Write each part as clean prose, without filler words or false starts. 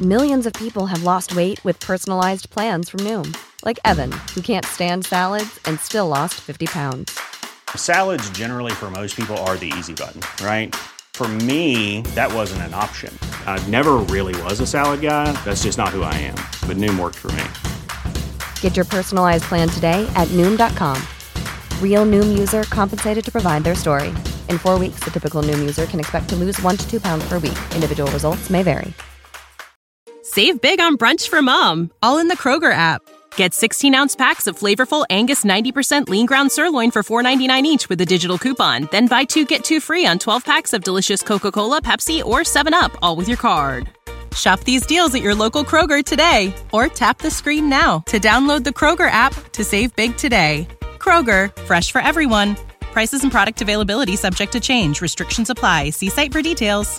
millions of people have lost weight with personalized plans from Noom. Like Evan, who can't stand salads and still lost 50 pounds. Salads generally for most people are the easy button, right? For me, that wasn't an option. I never really was a salad guy. That's just not who I am. But Noom worked for me. Get your personalized plan today at Noom.com. Real Noom user compensated to provide their story. In 4 weeks, the typical Noom user can expect to lose 1 to 2 pounds per week. Individual results may vary. Save big on brunch for mom, all in the Kroger app. Get 16-ounce packs of flavorful Angus 90% lean ground sirloin for $4.99 each with a digital coupon. Then buy 2, get 2 free on 12 packs of delicious Coca-Cola, Pepsi, or 7UP, all with your card. Shop these deals at your local Kroger today, or tap the screen now to download the Kroger app to save big today. Kroger, fresh for everyone. Prices and product availability subject to change. Restrictions apply. See site for details.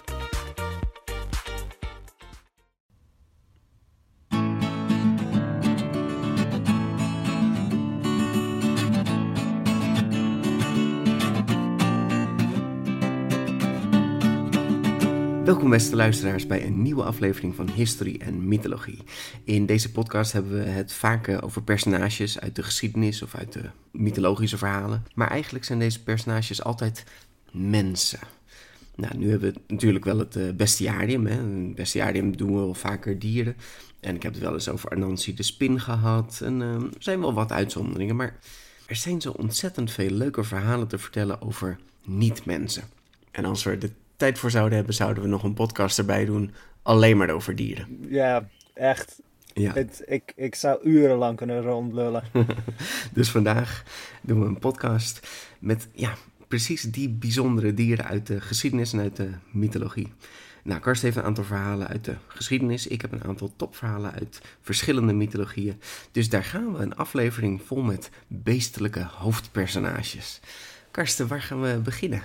Welkom beste luisteraars bij een nieuwe aflevering van Historie en Mythologie. In deze podcast hebben we het vaak over personages uit de geschiedenis of uit de mythologische verhalen. Maar eigenlijk zijn deze personages altijd mensen. Nou, nu hebben we natuurlijk wel het bestiarium. Het bestiarium doen we wel vaker dieren. En ik heb het wel eens over Anansi de spin gehad. En er zijn wel wat uitzonderingen. Maar er zijn zo ontzettend veel leuke verhalen te vertellen over niet-mensen. En als we er de tijd voor zouden hebben, zouden we nog een podcast erbij doen, alleen maar over dieren. Ja, echt. Ja. Ik zou urenlang kunnen rondlullen. Dus vandaag doen we een podcast met precies die bijzondere dieren uit de geschiedenis en uit de mythologie. Nou, Karsten heeft een aantal verhalen uit de geschiedenis. Ik heb een aantal topverhalen uit verschillende mythologieën. Dus daar gaan we een aflevering vol met beestelijke hoofdpersonages. Karsten, waar gaan we beginnen?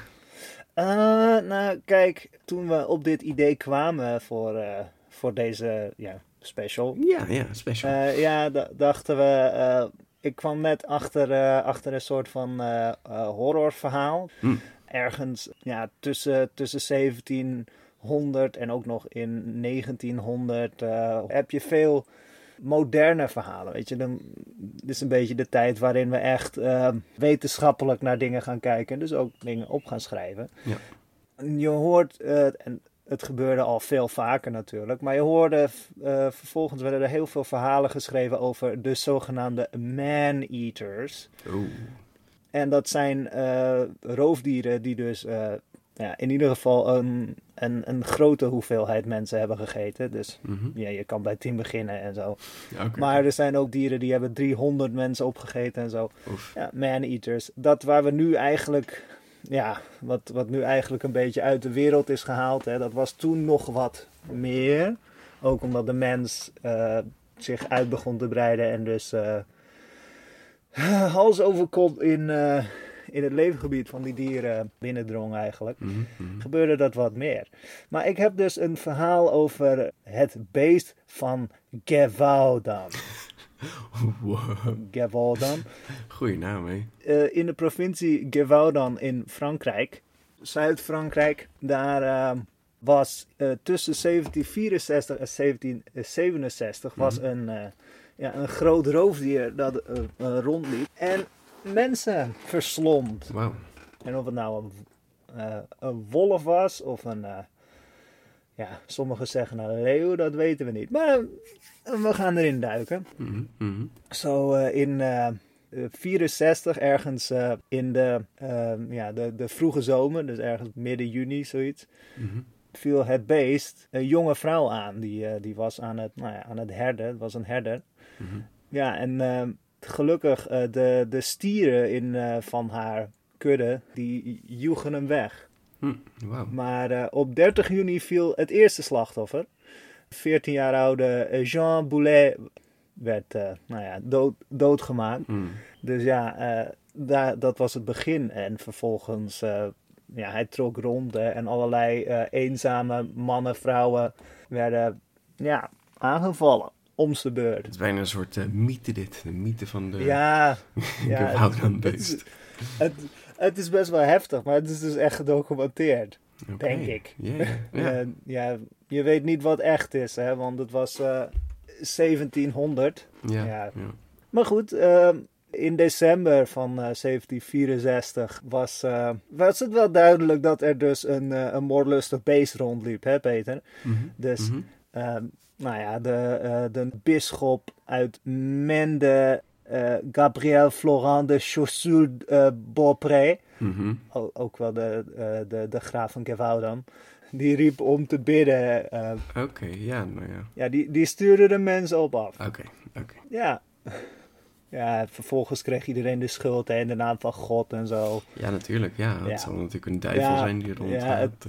Nou, kijk, toen we op dit idee kwamen voor deze special. Ja, special. Dachten we, ik kwam net achter een soort van horrorverhaal. Ergens tussen 1700 en ook nog in 1900 heb je veel moderne verhalen, weet je. Dit is een beetje de tijd waarin we echt wetenschappelijk naar dingen gaan kijken. Dus ook dingen op gaan schrijven. Ja. Je hoort, en het gebeurde al veel vaker natuurlijk, maar je hoorde vervolgens werden er heel veel verhalen geschreven over de zogenaamde man-eaters. Oeh. En dat zijn roofdieren die dus in ieder geval een grote hoeveelheid mensen hebben gegeten. Dus je kan bij 10 beginnen en zo. Ja, okay. Maar er zijn ook dieren die hebben 300 mensen opgegeten en zo. Ja, man-eaters. Dat waar we nu eigenlijk, wat nu eigenlijk een beetje uit de wereld is gehaald. Hè, dat was toen nog wat meer. Ook omdat de mens zich uit begon te breiden en dus hals over kop in het leefgebied van die dieren binnendrong eigenlijk, gebeurde dat wat meer. Maar ik heb dus een verhaal over het beest van Gévaudan. Wow. Gévaudan. Goeie naam, hè? In de provincie Gévaudan in Frankrijk, Zuid-Frankrijk, daar was tussen 1764 en 1767 was een groot roofdier dat rondliep en mensen verslond. Wow. En of het nou een wolf was of sommigen zeggen een leeuw, dat weten we niet. Maar we gaan erin duiken. Zo in 64, ergens in de vroege zomer, dus ergens midden juni, zoiets, viel het beest een jonge vrouw aan. Die was aan het herden. Het was een herder. Ja, en gelukkig de stieren van haar kudde, die joegen hem weg. Wow. Maar op 30 juni viel het eerste slachtoffer. 14 jaar oude Jean Boulet werd doodgemaakt. Dus dat was het begin. En vervolgens, hij trok rond en allerlei eenzame mannen, vrouwen werden aangevallen. Om z'n beurt. Het is bijna een soort mythe dit. De mythe van de Gévaudan-beest. Het is best wel heftig, maar het is dus echt gedocumenteerd. Oké. Denk ik. Ja. Je weet niet wat echt is, hè, want het was 1700. Ja. Maar goed, in december van 1764 was het wel duidelijk dat er dus een moordlustig beest rondliep, hè Peter? Dus, de bisschop uit Mende, Gabriel Florent de Choiseul-Beaupré, ook wel de graaf van Gevaudan, die riep om te bidden. Oké, ja, nou ja. Ja, die stuurde de mensen op af. Oké. Ja. Ja, vervolgens kreeg iedereen de schuld hè, in de naam van God en zo. Ja, natuurlijk. Ja, het zal natuurlijk een duivel zijn die rondgaat.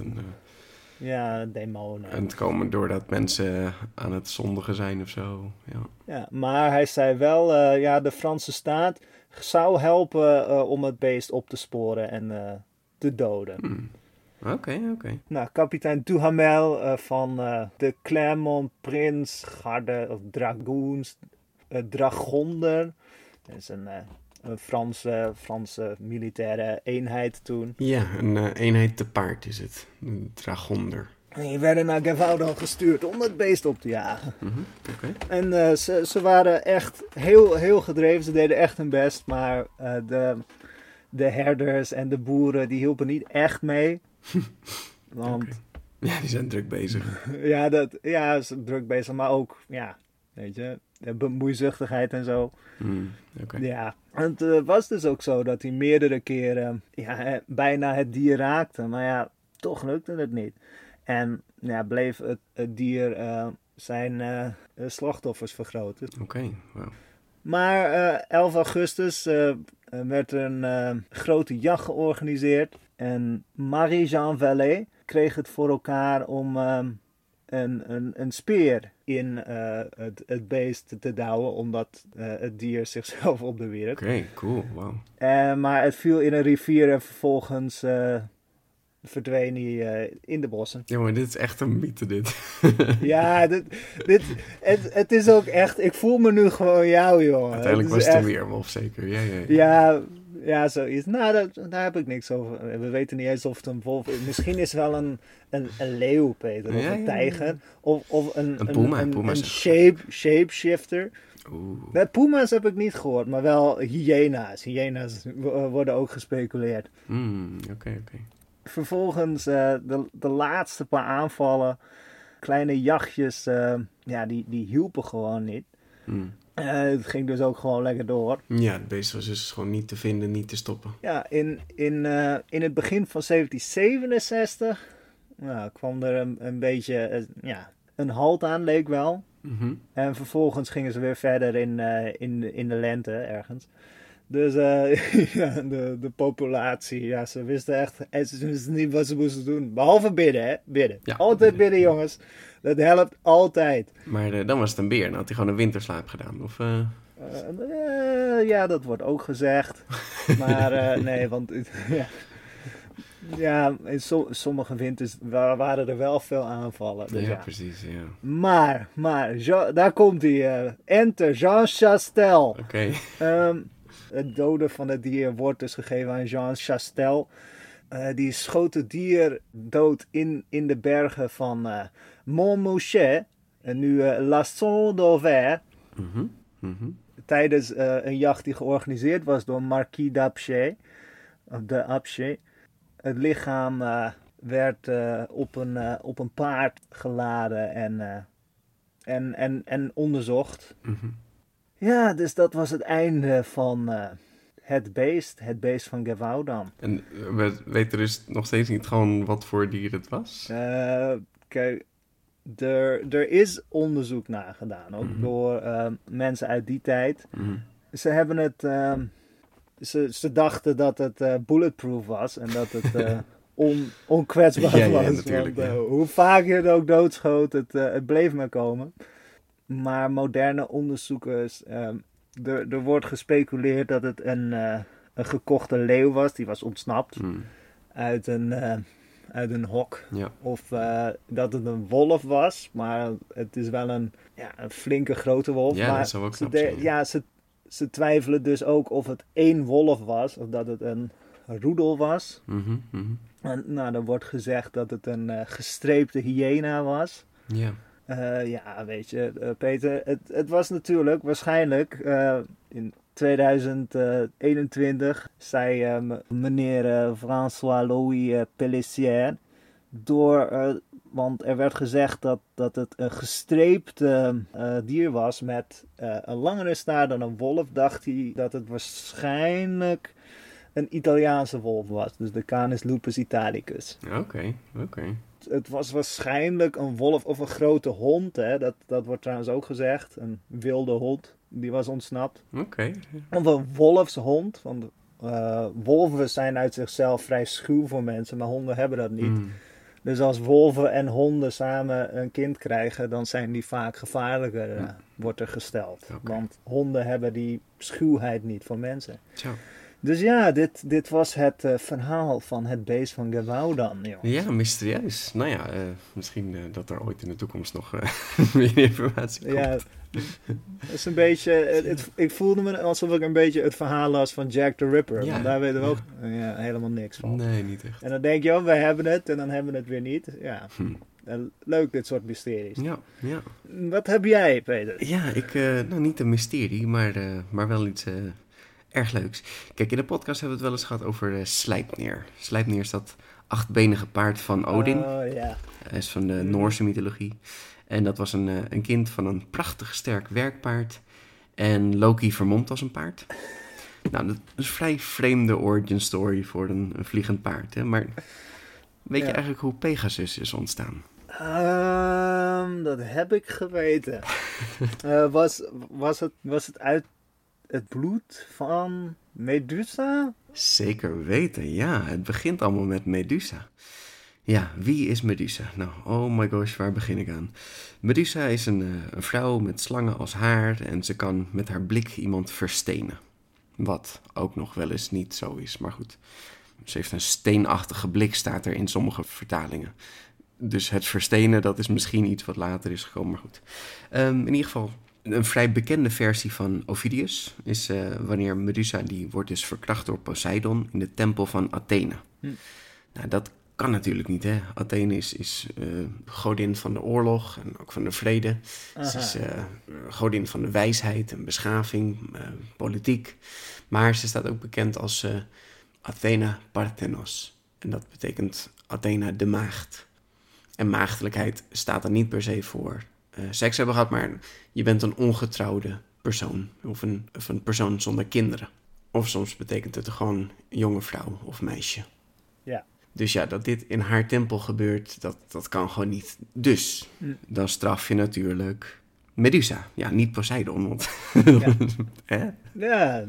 Demonen. En het komen doordat mensen aan het zondigen zijn of zo. Ja, maar hij zei wel, de Franse staat zou helpen om het beest op te sporen en te doden. Oké. Nou, kapitein Duhamel van de Clermont Prince Garde of Dragoons, Dragonder. Dat is een Franse militaire eenheid toen. Ja, een eenheid te paard is het. Een dragonder. En die werden naar Gevaudan gestuurd om het beest op te jagen. Oké. En ze waren echt heel gedreven. Ze deden echt hun best. Maar de herders en de boeren die hielpen niet echt mee. Want... Okay. Ja, die zijn druk bezig. Ja, ze zijn druk bezig. Maar ook, weet je, bemoeizuchtigheid en zo. Okay. Ja, en het was dus ook zo dat hij meerdere keren bijna het dier raakte. Maar ja, toch lukte het niet. En bleef het dier zijn slachtoffers vergroten. Oké, wow. Maar 11 augustus werd er een grote jacht georganiseerd. En Marie-Jeanne Vallée kreeg het voor elkaar om een speer in het beest te douwen, omdat het dier zichzelf op de wierp. Oké, cool, wow. Maar het viel in een rivier en vervolgens verdween hij in de bossen. Ja, maar dit is echt een mythe, dit. Ja, het is ook echt... Ik voel me nu gewoon jou, jongen. Uiteindelijk was het een weerwolf, zeker. Ja, zoiets. Nou, daar heb ik niks over. We weten niet eens of het een wolf is. Misschien is het wel een leeuw, Peter. Of een tijger. Of een puma. Shapeshifter. Nee, puma's heb ik niet gehoord, maar wel hyena's. Hyena's worden ook gespeculeerd. Oké. Vervolgens de laatste paar aanvallen, kleine jachtjes, die hielpen gewoon niet. Het ging dus ook gewoon lekker door. Ja, het beest was dus gewoon niet te vinden, niet te stoppen. Ja, in het begin van 1767 kwam er een beetje een halt aan, leek wel. En vervolgens gingen ze weer verder in de lente ergens. Dus de populatie, ze wisten echt, ze wisten niet wat ze moesten doen. Behalve bidden, hè? Bidden. Ja, altijd bidden, jongens. Dat helpt altijd. Maar dan was het een beer. Dan had hij gewoon een winterslaap gedaan, of... Ja, dat wordt ook gezegd. Maar nee, want... in sommige winters waren er wel veel aanvallen. Dus ja, precies, ja. Maar daar komt hij. Enter Jean Chastel. Oké. Het doden van het dier wordt dus gegeven aan Jean Chastel. Die schoot het dier dood in de bergen van Montmouchet. En nu La Saule-d'Auvers. Tijdens een jacht die georganiseerd was door Marquis d'Apcher. De Apcher. Het lichaam werd op een paard geladen en onderzocht. Ja, dus dat was het einde van het beest van Gevaudan. En we weten dus nog steeds niet gewoon wat voor dier het was? Kijk, er is onderzoek naar gedaan, ook door mensen uit die tijd. Ze hebben het... Ze dachten dat het bulletproof was en dat het onkwetsbaar was. Natuurlijk, want, hoe vaak je het ook doodschoot, het bleef maar komen. Maar moderne onderzoekers, er wordt gespeculeerd dat het een gekochte leeuw was. Die was ontsnapt uit een hok. Ja. Of dat het een wolf was, maar het is wel een flinke grote wolf. Ja, maar dat zou ook knap ze twijfelen dus ook of het één wolf was, of dat het een roedel was. En, nou, er wordt gezegd dat het een gestreepte hyena was. Ja. Ja, weet je, Peter, het was natuurlijk waarschijnlijk in 2021 zei meneer François-Louis Pellissier want er werd gezegd dat het een gestreept dier was met een langere staart dan een wolf, dacht hij dat het waarschijnlijk een Italiaanse wolf was. Dus de Canis lupus italicus. Oké. Het was waarschijnlijk een wolf of een grote hond. Hè? Dat wordt trouwens ook gezegd. Een wilde hond. Die was ontsnapt. Oké. Of een wolfshond. Want wolven zijn uit zichzelf vrij schuw voor mensen. Maar honden hebben dat niet. Dus als wolven en honden samen een kind krijgen, dan zijn die vaak gevaarlijker, wordt er gesteld. Okay. Want honden hebben die schuwheid niet voor mensen. Zo. Dus ja, dit was het verhaal van het beest van Gevaudan, jongens. Ja, mysterieus. Nou ja, misschien dat er ooit in de toekomst nog meer informatie komt. Ja, het is een beetje... ik voelde me alsof ik een beetje het verhaal las van Jack the Ripper. Ja, want daar weten we ook helemaal niks van. Nee, niet echt. En dan denk je, wij hebben het en dan hebben we het weer niet. Ja, leuk dit soort mysteries. Ja. Wat heb jij, Peter? Ja, niet een mysterie, maar wel iets erg leuks. Kijk, in de podcast hebben we het wel eens gehad over Sleipnir. Sleipnir is dat 8-benige paard van Odin. Oh, ja. Hij is van de Noorse mythologie. En dat was een kind van een prachtig sterk werkpaard. En Loki vermomd als een paard. Nou, dat is een vrij vreemde origin story voor een vliegend paard. Hè? Maar weet je eigenlijk hoe Pegasus is ontstaan? Dat heb ik geweten. Was het uit het bloed van Medusa? Zeker weten, ja. Het begint allemaal met Medusa. Ja, wie is Medusa? Nou, oh my gosh, waar begin ik aan? Medusa is een vrouw met slangen als haar en ze kan met haar blik iemand verstenen. Wat ook nog wel eens niet zo is, maar goed. Ze heeft een steenachtige blik, staat er in sommige vertalingen. Dus het verstenen, dat is misschien iets wat later is gekomen, maar goed. In ieder geval, een vrij bekende versie van Ovidius is wanneer Medusa, die wordt dus verkracht door Poseidon in de tempel van Athene. Nou, dat kan natuurlijk niet, hè. Athene is godin van de oorlog en ook van de vrede. Ze is godin van de wijsheid en beschaving, politiek. Maar ze staat ook bekend als Athena Parthenos. En dat betekent Athena de maagd. En maagdelijkheid staat er niet per se voor seks hebben gehad, maar je bent een ongetrouwde persoon. Of een persoon zonder kinderen. Of soms betekent het gewoon jonge vrouw of meisje. Ja. Dus ja, dat dit in haar tempel gebeurt, dat kan gewoon niet. Dus, dan straf je natuurlijk Medusa. Ja, niet Poseidon, want... Ja. Hè? Ja.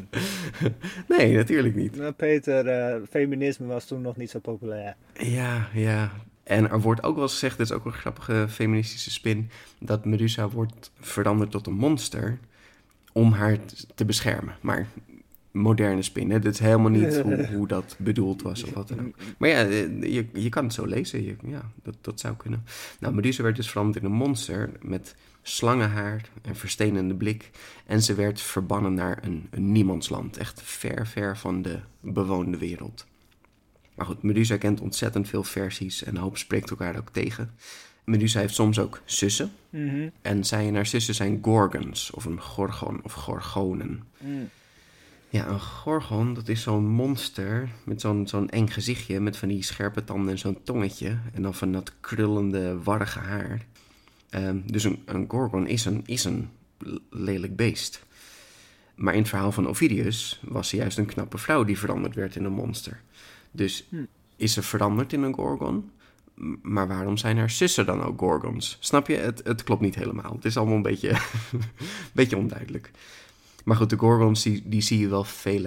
Nee, natuurlijk niet. Nou, Peter, feminisme was toen nog niet zo populair. Ja. En er wordt ook wel eens gezegd, dit is ook een grappige feministische spin, dat Medusa wordt veranderd tot een monster om haar te beschermen. Maar moderne spin, hè? Dit is helemaal niet hoe dat bedoeld was of wat dan ook. Maar ja, je kan het zo lezen. Dat zou kunnen. Nou, Medusa werd dus veranderd in een monster met slangenhaar en verstenende blik. En ze werd verbannen naar een niemandsland. Echt ver van de bewoonde wereld. Maar goed, Medusa kent ontzettend veel versies en een hoop spreekt elkaar ook tegen. Medusa heeft soms ook zussen. Mm-hmm. En zij en haar zussen zijn gorgons, of een gorgon of gorgonen. Ja, een gorgon, dat is zo'n monster met zo'n eng gezichtje, met van die scherpe tanden en zo'n tongetje. En dan van dat krullende, warrige haar. Dus een gorgon is een lelijk beest. Maar in het verhaal van Ovidius was ze juist een knappe vrouw die veranderd werd in een monster. Dus is ze veranderd in een gorgon? Maar waarom zijn haar zussen dan ook gorgons? Snap je? Het klopt niet helemaal. Het is allemaal een beetje onduidelijk. Maar goed, de gorgons die zie je wel veel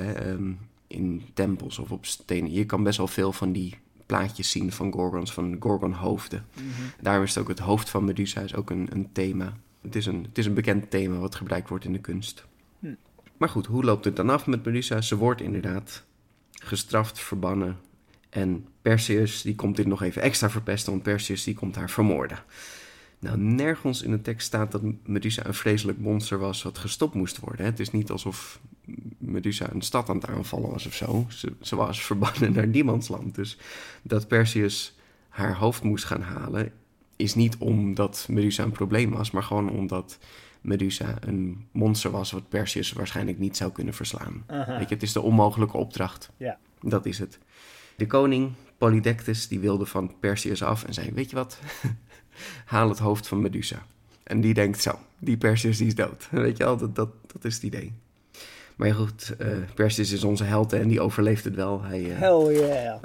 in tempels of op stenen. Je kan best wel veel van die plaatjes zien van gorgons, van gorgonhoofden. Mm-hmm. Daarom is het ook het hoofd van Medusa is ook een thema. Het is een bekend thema wat gebruikt wordt in de kunst. Maar goed, hoe loopt het dan af met Medusa? Ze wordt inderdaad gestraft, verbannen. En Perseus, die komt dit nog even extra verpesten, want Perseus die komt haar vermoorden. Nou, nergens in de tekst staat dat Medusa een vreselijk monster was wat gestopt moest worden. Hè? Het is niet alsof Medusa een stad aan het aanvallen was of zo. Ze was verbannen naar niemandsland. Dus dat Perseus haar hoofd moest gaan halen is niet omdat Medusa een probleem was, maar gewoon omdat Medusa een monster was wat Perseus waarschijnlijk niet zou kunnen verslaan. Weet je, het is de onmogelijke opdracht. Ja. Dat is het. De koning, Polydectes, die wilde van Perseus af en zei, weet je wat, haal het hoofd van Medusa. En die denkt zo, die Perseus die is dood. Weet je wel, dat is het idee. Maar ja, goed, Perseus is onze held en die overleeft het wel. Hell yeah.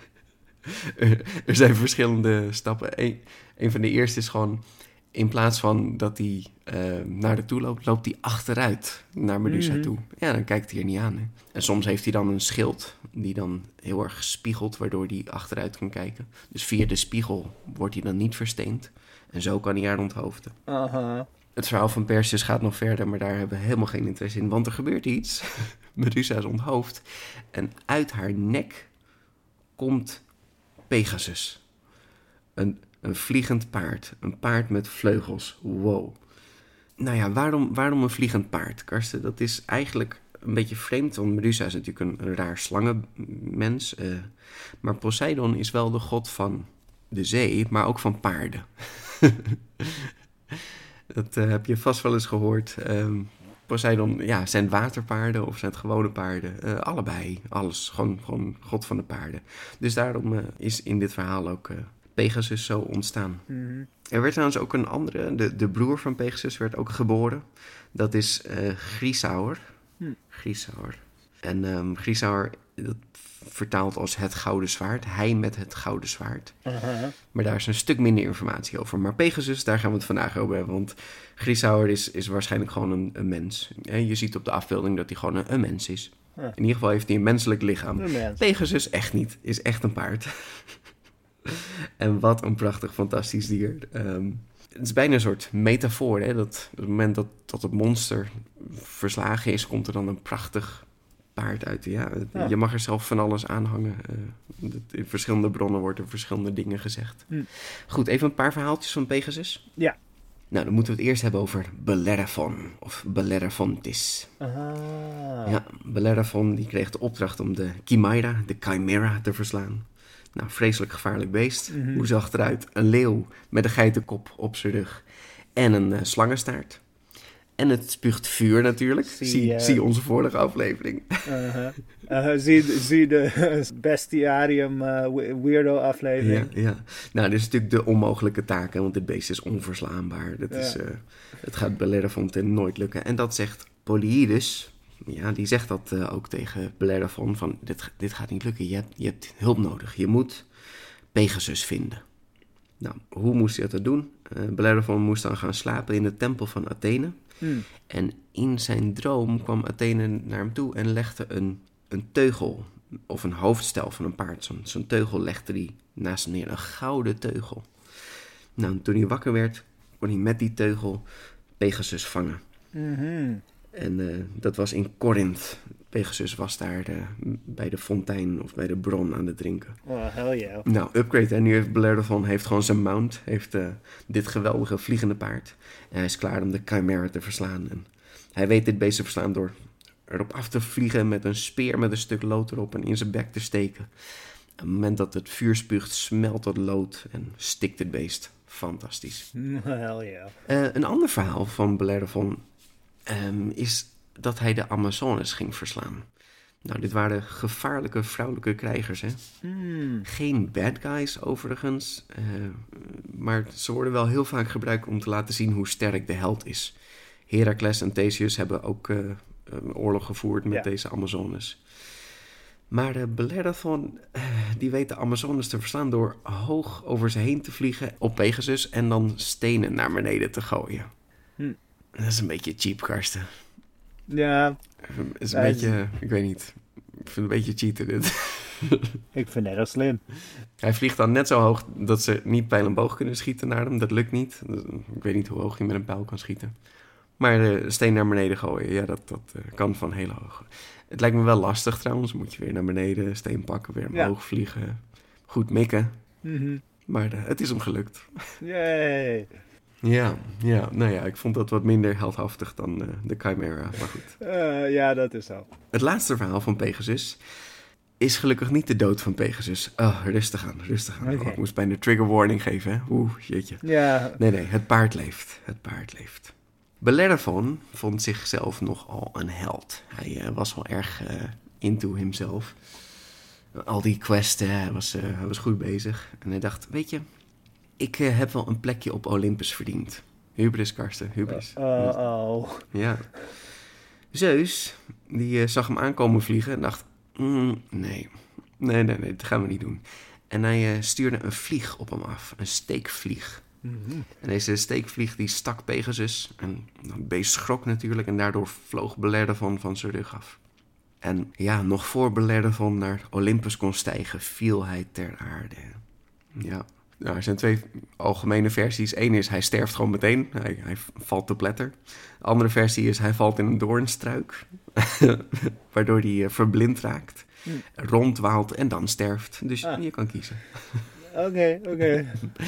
Er zijn verschillende stappen. Een van de eerste is gewoon, in plaats van dat hij naar de toe loopt hij achteruit naar Medusa toe. Ja, dan kijkt hij er niet aan. Hè. En soms heeft hij dan een schild die dan heel erg spiegelt, waardoor hij achteruit kan kijken. Dus via de spiegel wordt hij dan niet versteend. En zo kan hij haar onthoofden. Het verhaal van Perseus gaat nog verder, maar daar hebben we helemaal geen interesse in. Want er gebeurt iets. Medusa is onthoofd. En uit haar nek komt Pegasus. Een vliegend paard. Een paard met vleugels. Wow. Nou ja, waarom een vliegend paard, Karsten? Dat is eigenlijk een beetje vreemd, want Medusa is natuurlijk een raar slangenmens. Maar Poseidon is wel de god van de zee, maar ook van paarden. Dat heb je vast wel eens gehoord. Poseidon, ja, zijn waterpaarden of zijn het gewone paarden? Allebei, alles. Gewoon god van de paarden. Dus daarom is in dit verhaal ook Pegasus zo ontstaan. Er werd trouwens ook een andere, de broer van Pegasus werd ook geboren. Dat is Chrysaor. Chrysaor. En Chrysaor, dat vertaalt als het gouden zwaard. Hij met het gouden zwaard. Maar daar is een stuk minder informatie over. Maar Pegasus, daar gaan we het vandaag over hebben. Want Chrysaor is waarschijnlijk gewoon een mens. En je ziet op de afbeelding dat hij gewoon een mens is. In ieder geval heeft hij een menselijk lichaam. Pegasus echt niet. Is echt een paard. En wat een prachtig, fantastisch dier. Het is bijna een soort metafoor. Hè? Dat op het moment dat het monster verslagen is, komt er dan een prachtig paard uit. Ja, je mag er zelf van alles aan hangen. In verschillende bronnen wordt er verschillende dingen gezegd. Goed, even een paar verhaaltjes van Pegasus. Ja. Nou, dan moeten we het eerst hebben over Bellerophon of Bellerophontis. Ja, Bellerophon die kreeg de opdracht om de Chimera te verslaan. Nou, vreselijk gevaarlijk beest. Hoe zag het eruit? Een leeuw met een geitenkop op zijn rug en een slangenstaart. En het spuugt vuur natuurlijk. Zie onze vorige aflevering. Zie de bestiarium weirdo aflevering. Ja. Nou, dit is natuurlijk de onmogelijke taak, hè, want dit beest is onverslaanbaar. Het gaat Bellerophon nooit lukken. En dat zegt Polyidus. Ja, die zegt dat ook tegen Bellerophon van dit gaat niet lukken. Je hebt hulp nodig. Je moet Pegasus vinden. Nou, hoe moest hij dat doen? Bellerophon moest dan gaan slapen in de tempel van Athene. En in zijn droom kwam Athene naar hem toe en legde een teugel of een hoofdstel van een paard. Zo'n teugel legde hij naast hem neer. Een gouden teugel. Nou, toen hij wakker werd, kon hij met die teugel Pegasus vangen. En dat was in Korinthe. Pegasus was daar bij de fontein of bij de bron aan het drinken. Oh, hell yeah. Nou, upgrade. En nu heeft Bellerophon gewoon zijn mount. Heeft dit geweldige vliegende paard. En hij is klaar om de Chimera te verslaan. En hij weet dit beest te verslaan door erop af te vliegen met een speer met een stuk lood erop en in zijn bek te steken. Op het moment dat het vuur spuugt, smelt dat lood en stikt het beest. Fantastisch. Hell yeah. Een ander verhaal van Bellerophon is dat hij de Amazones ging verslaan. Nou, dit waren gevaarlijke vrouwelijke krijgers, hè? Geen bad guys overigens, maar ze worden wel heel vaak gebruikt om te laten zien hoe sterk de held is. Heracles en Theseus hebben ook oorlog gevoerd met deze Amazones. Maar Bellerophon, die weet de Amazones te verslaan door hoog over ze heen te vliegen op Pegasus en dan stenen naar beneden te gooien. Dat is een beetje cheap, Karsten. Ja. Het is een beetje, ik weet niet. Ik vind het een beetje cheaten dit. Ik vind het heel slim. Hij vliegt dan net zo hoog dat ze niet pijl en boog kunnen schieten naar hem. Dat lukt niet. Ik weet niet hoe hoog je met een pijl kan schieten. Maar de steen naar beneden gooien, ja, dat kan van heel hoog. Het lijkt me wel lastig trouwens. Moet je weer naar beneden, steen pakken, weer omhoog vliegen. Goed mikken. Maar het is hem gelukt. Yay. Ja, nou ja, ik vond dat wat minder heldhaftig dan de Chimera, maar goed. Ja, dat is zo. Het laatste verhaal van Pegasus is gelukkig niet de dood van Pegasus. Oh, rustig aan. Okay. Oh, ik moest bijna een trigger warning geven, hè? Jeetje. Ja. Nee, het paard leeft. Bellerophon vond zichzelf nogal een held. Hij was wel erg into himself. Al die questen, hij was goed bezig. En hij dacht, weet je, ik heb wel een plekje op Olympus verdiend. Hubris, Karsten, hubris. Ja. Zeus, die zag hem aankomen vliegen en dacht, nee, dat gaan we niet doen. En hij stuurde een vlieg op hem af, een steekvlieg. Mm-hmm. En deze steekvlieg die stak Pegasus. En het beest schrok natuurlijk en daardoor vloog Bellerophon van zijn rug af. En ja, nog voor Bellerophon naar Olympus kon stijgen, viel hij ter aarde. Ja, nou, er zijn 2 algemene versies. Eén is, hij sterft gewoon meteen. Hij valt te pletter. De andere versie is, hij valt in een doornstruik. Waardoor hij verblind raakt. Rondwaalt en dan sterft. Dus je kan kiezen. Oké.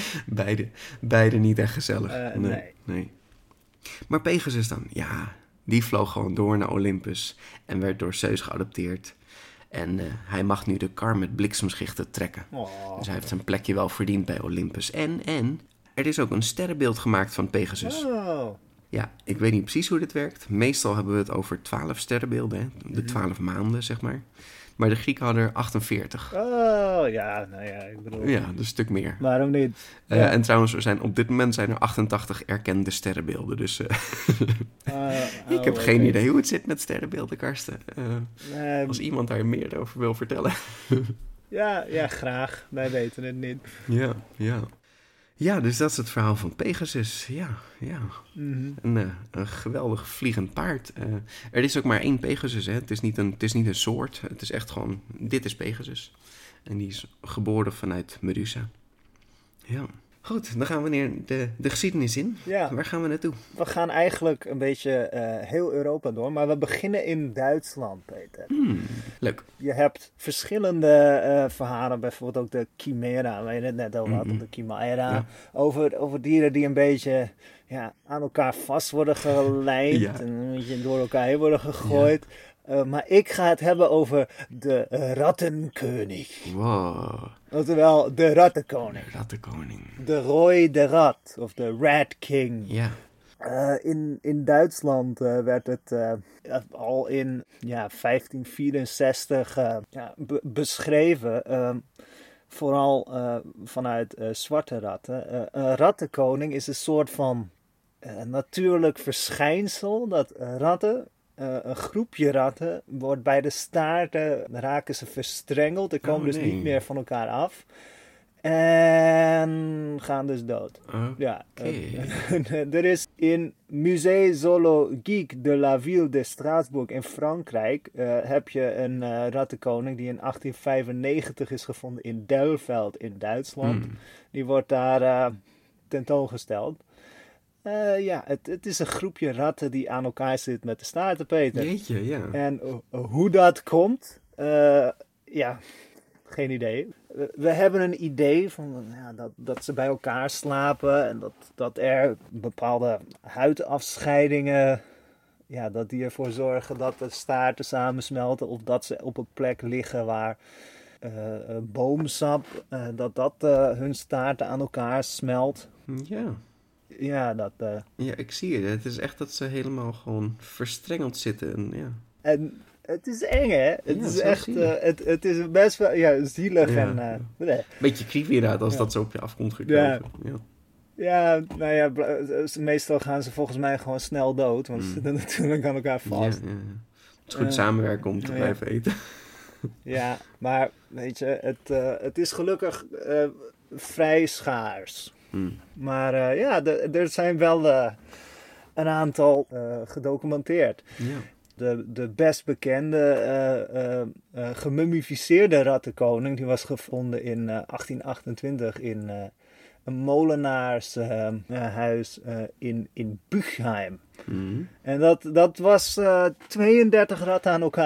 Beide niet echt gezellig. Nee. Maar Pegasus dan, ja, die vloog gewoon door naar Olympus en werd door Zeus geadopteerd. En hij mag nu de kar met bliksemschichten trekken. Oh. Dus hij heeft zijn plekje wel verdiend bij Olympus. En er is ook een sterrenbeeld gemaakt van Pegasus. Oh. Ja, ik weet niet precies hoe dit werkt. Meestal hebben we het over 12 sterrenbeelden, hè? De 12 maanden, zeg maar. Maar de Grieken hadden er 48. Oh, ja, nou ja, ik bedoel... Ja, dus een stuk meer. Waarom niet? En trouwens, op dit moment zijn er 88 erkende sterrenbeelden. Dus ik heb geen idee hoe het zit met sterrenbeelden, Karsten. Als iemand daar meer over wil vertellen. Ja, graag. Wij weten het niet. Ja. Ja, dus dat is het verhaal van Pegasus. Ja. Mm-hmm. Een geweldig vliegend paard. Er is ook maar 1 Pegasus, hè. Het is niet een soort. Het is echt gewoon, dit is Pegasus. En die is geboren vanuit Medusa. Ja. Goed, dan gaan we weer de geschiedenis in. Ja. Waar gaan we naartoe? We gaan eigenlijk een beetje heel Europa door, maar we beginnen in Duitsland, Peter. Leuk. Je hebt verschillende verhalen, bijvoorbeeld ook de Chimera, waar je het net over had, de Chimera. Ja. Over dieren die een beetje aan elkaar vast worden gelijmd en een beetje door elkaar heen worden gegooid. Ja. Maar ik ga het hebben over de Rattenkönig. Wow. Oftewel, de Rattenkoning. De Roy de Rat, of de Rat King. Ja. In Duitsland werd het al in 1564 beschreven. Vooral vanuit zwarte ratten. Een rattenkoning is een soort van natuurlijk verschijnsel dat ratten... een groepje ratten wordt bij de staarten, raken ze verstrengeld. Die komen dus niet meer van elkaar af. En gaan dus dood. Ja, er is in Musée Zoologique de la Ville de Strasbourg in Frankrijk... heb je een rattenkoning die in 1895 is gevonden in Delfzijl in Duitsland. Die wordt daar tentoongesteld. Het is een groepje ratten die aan elkaar zit met de staarten, Peter. Jeetje, ja. En hoe dat komt, geen idee. We hebben een idee van dat ze bij elkaar slapen en dat er bepaalde huidafscheidingen, dat die ervoor zorgen dat de staarten samensmelten of dat ze op een plek liggen waar boomsap, dat hun staarten aan elkaar smelt. Ja. Ja, Ja, ik zie het. Het is echt dat ze helemaal gewoon verstrengeld zitten. En het is eng, hè? Het is echt... het is best wel zielig en... Beetje creepy inderdaad als dat zo op je af komt gekomen. Ja, nou ja, meestal gaan ze volgens mij gewoon snel dood. Want ze zitten natuurlijk aan elkaar vast. Ja. Het is goed samenwerken om te blijven eten. Ja, maar weet je, het is gelukkig vrij schaars. Maar er zijn wel een aantal gedocumenteerd. Ja. De best bekende gemummificeerde rattenkoning... die was gevonden in 1828 in een molenaarshuis in Buchheim. En dat was 32 ratten aan elkaar.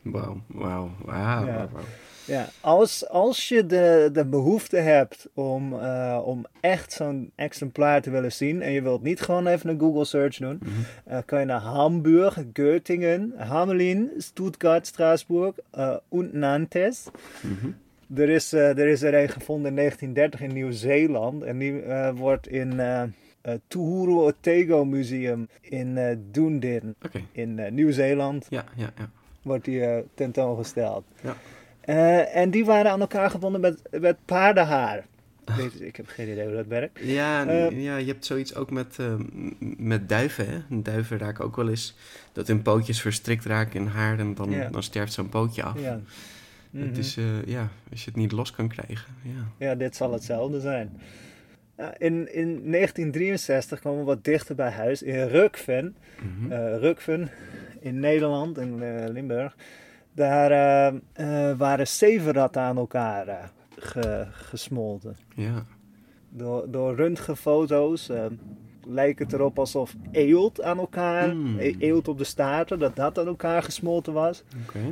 Wauw. Ja, als je de behoefte hebt om echt zo'n exemplaar te willen zien en je wilt niet gewoon even een Google search doen, kan je naar Hamburg, Göttingen, Hamelin, Stuttgart, Straatsburg en Nantes. Er is er een gevonden in 1930 in Nieuw-Zeeland en die wordt in Tuhuru Otago Museum in Dunedin in Nieuw-Zeeland wordt die tentoongesteld. Ja. En die waren aan elkaar verbonden met paardenhaar. Ik heb geen idee hoe dat werkt. Ja, je hebt zoiets ook met duiven. Hè? Duiven raken ook wel eens dat hun pootjes verstrikt raken in haar en dan sterft zo'n pootje af. Ja. Het is, als je het niet los kan krijgen. Ja, dit zal hetzelfde zijn. In 1963 kwamen we wat dichter bij huis in Rukven. Rukven in Nederland, in Limburg. Daar waren 7 ratten aan elkaar gesmolten. Ja. Door röntgenfoto's lijkt het erop alsof eelt aan elkaar, eelt op de staarten, dat aan elkaar gesmolten was.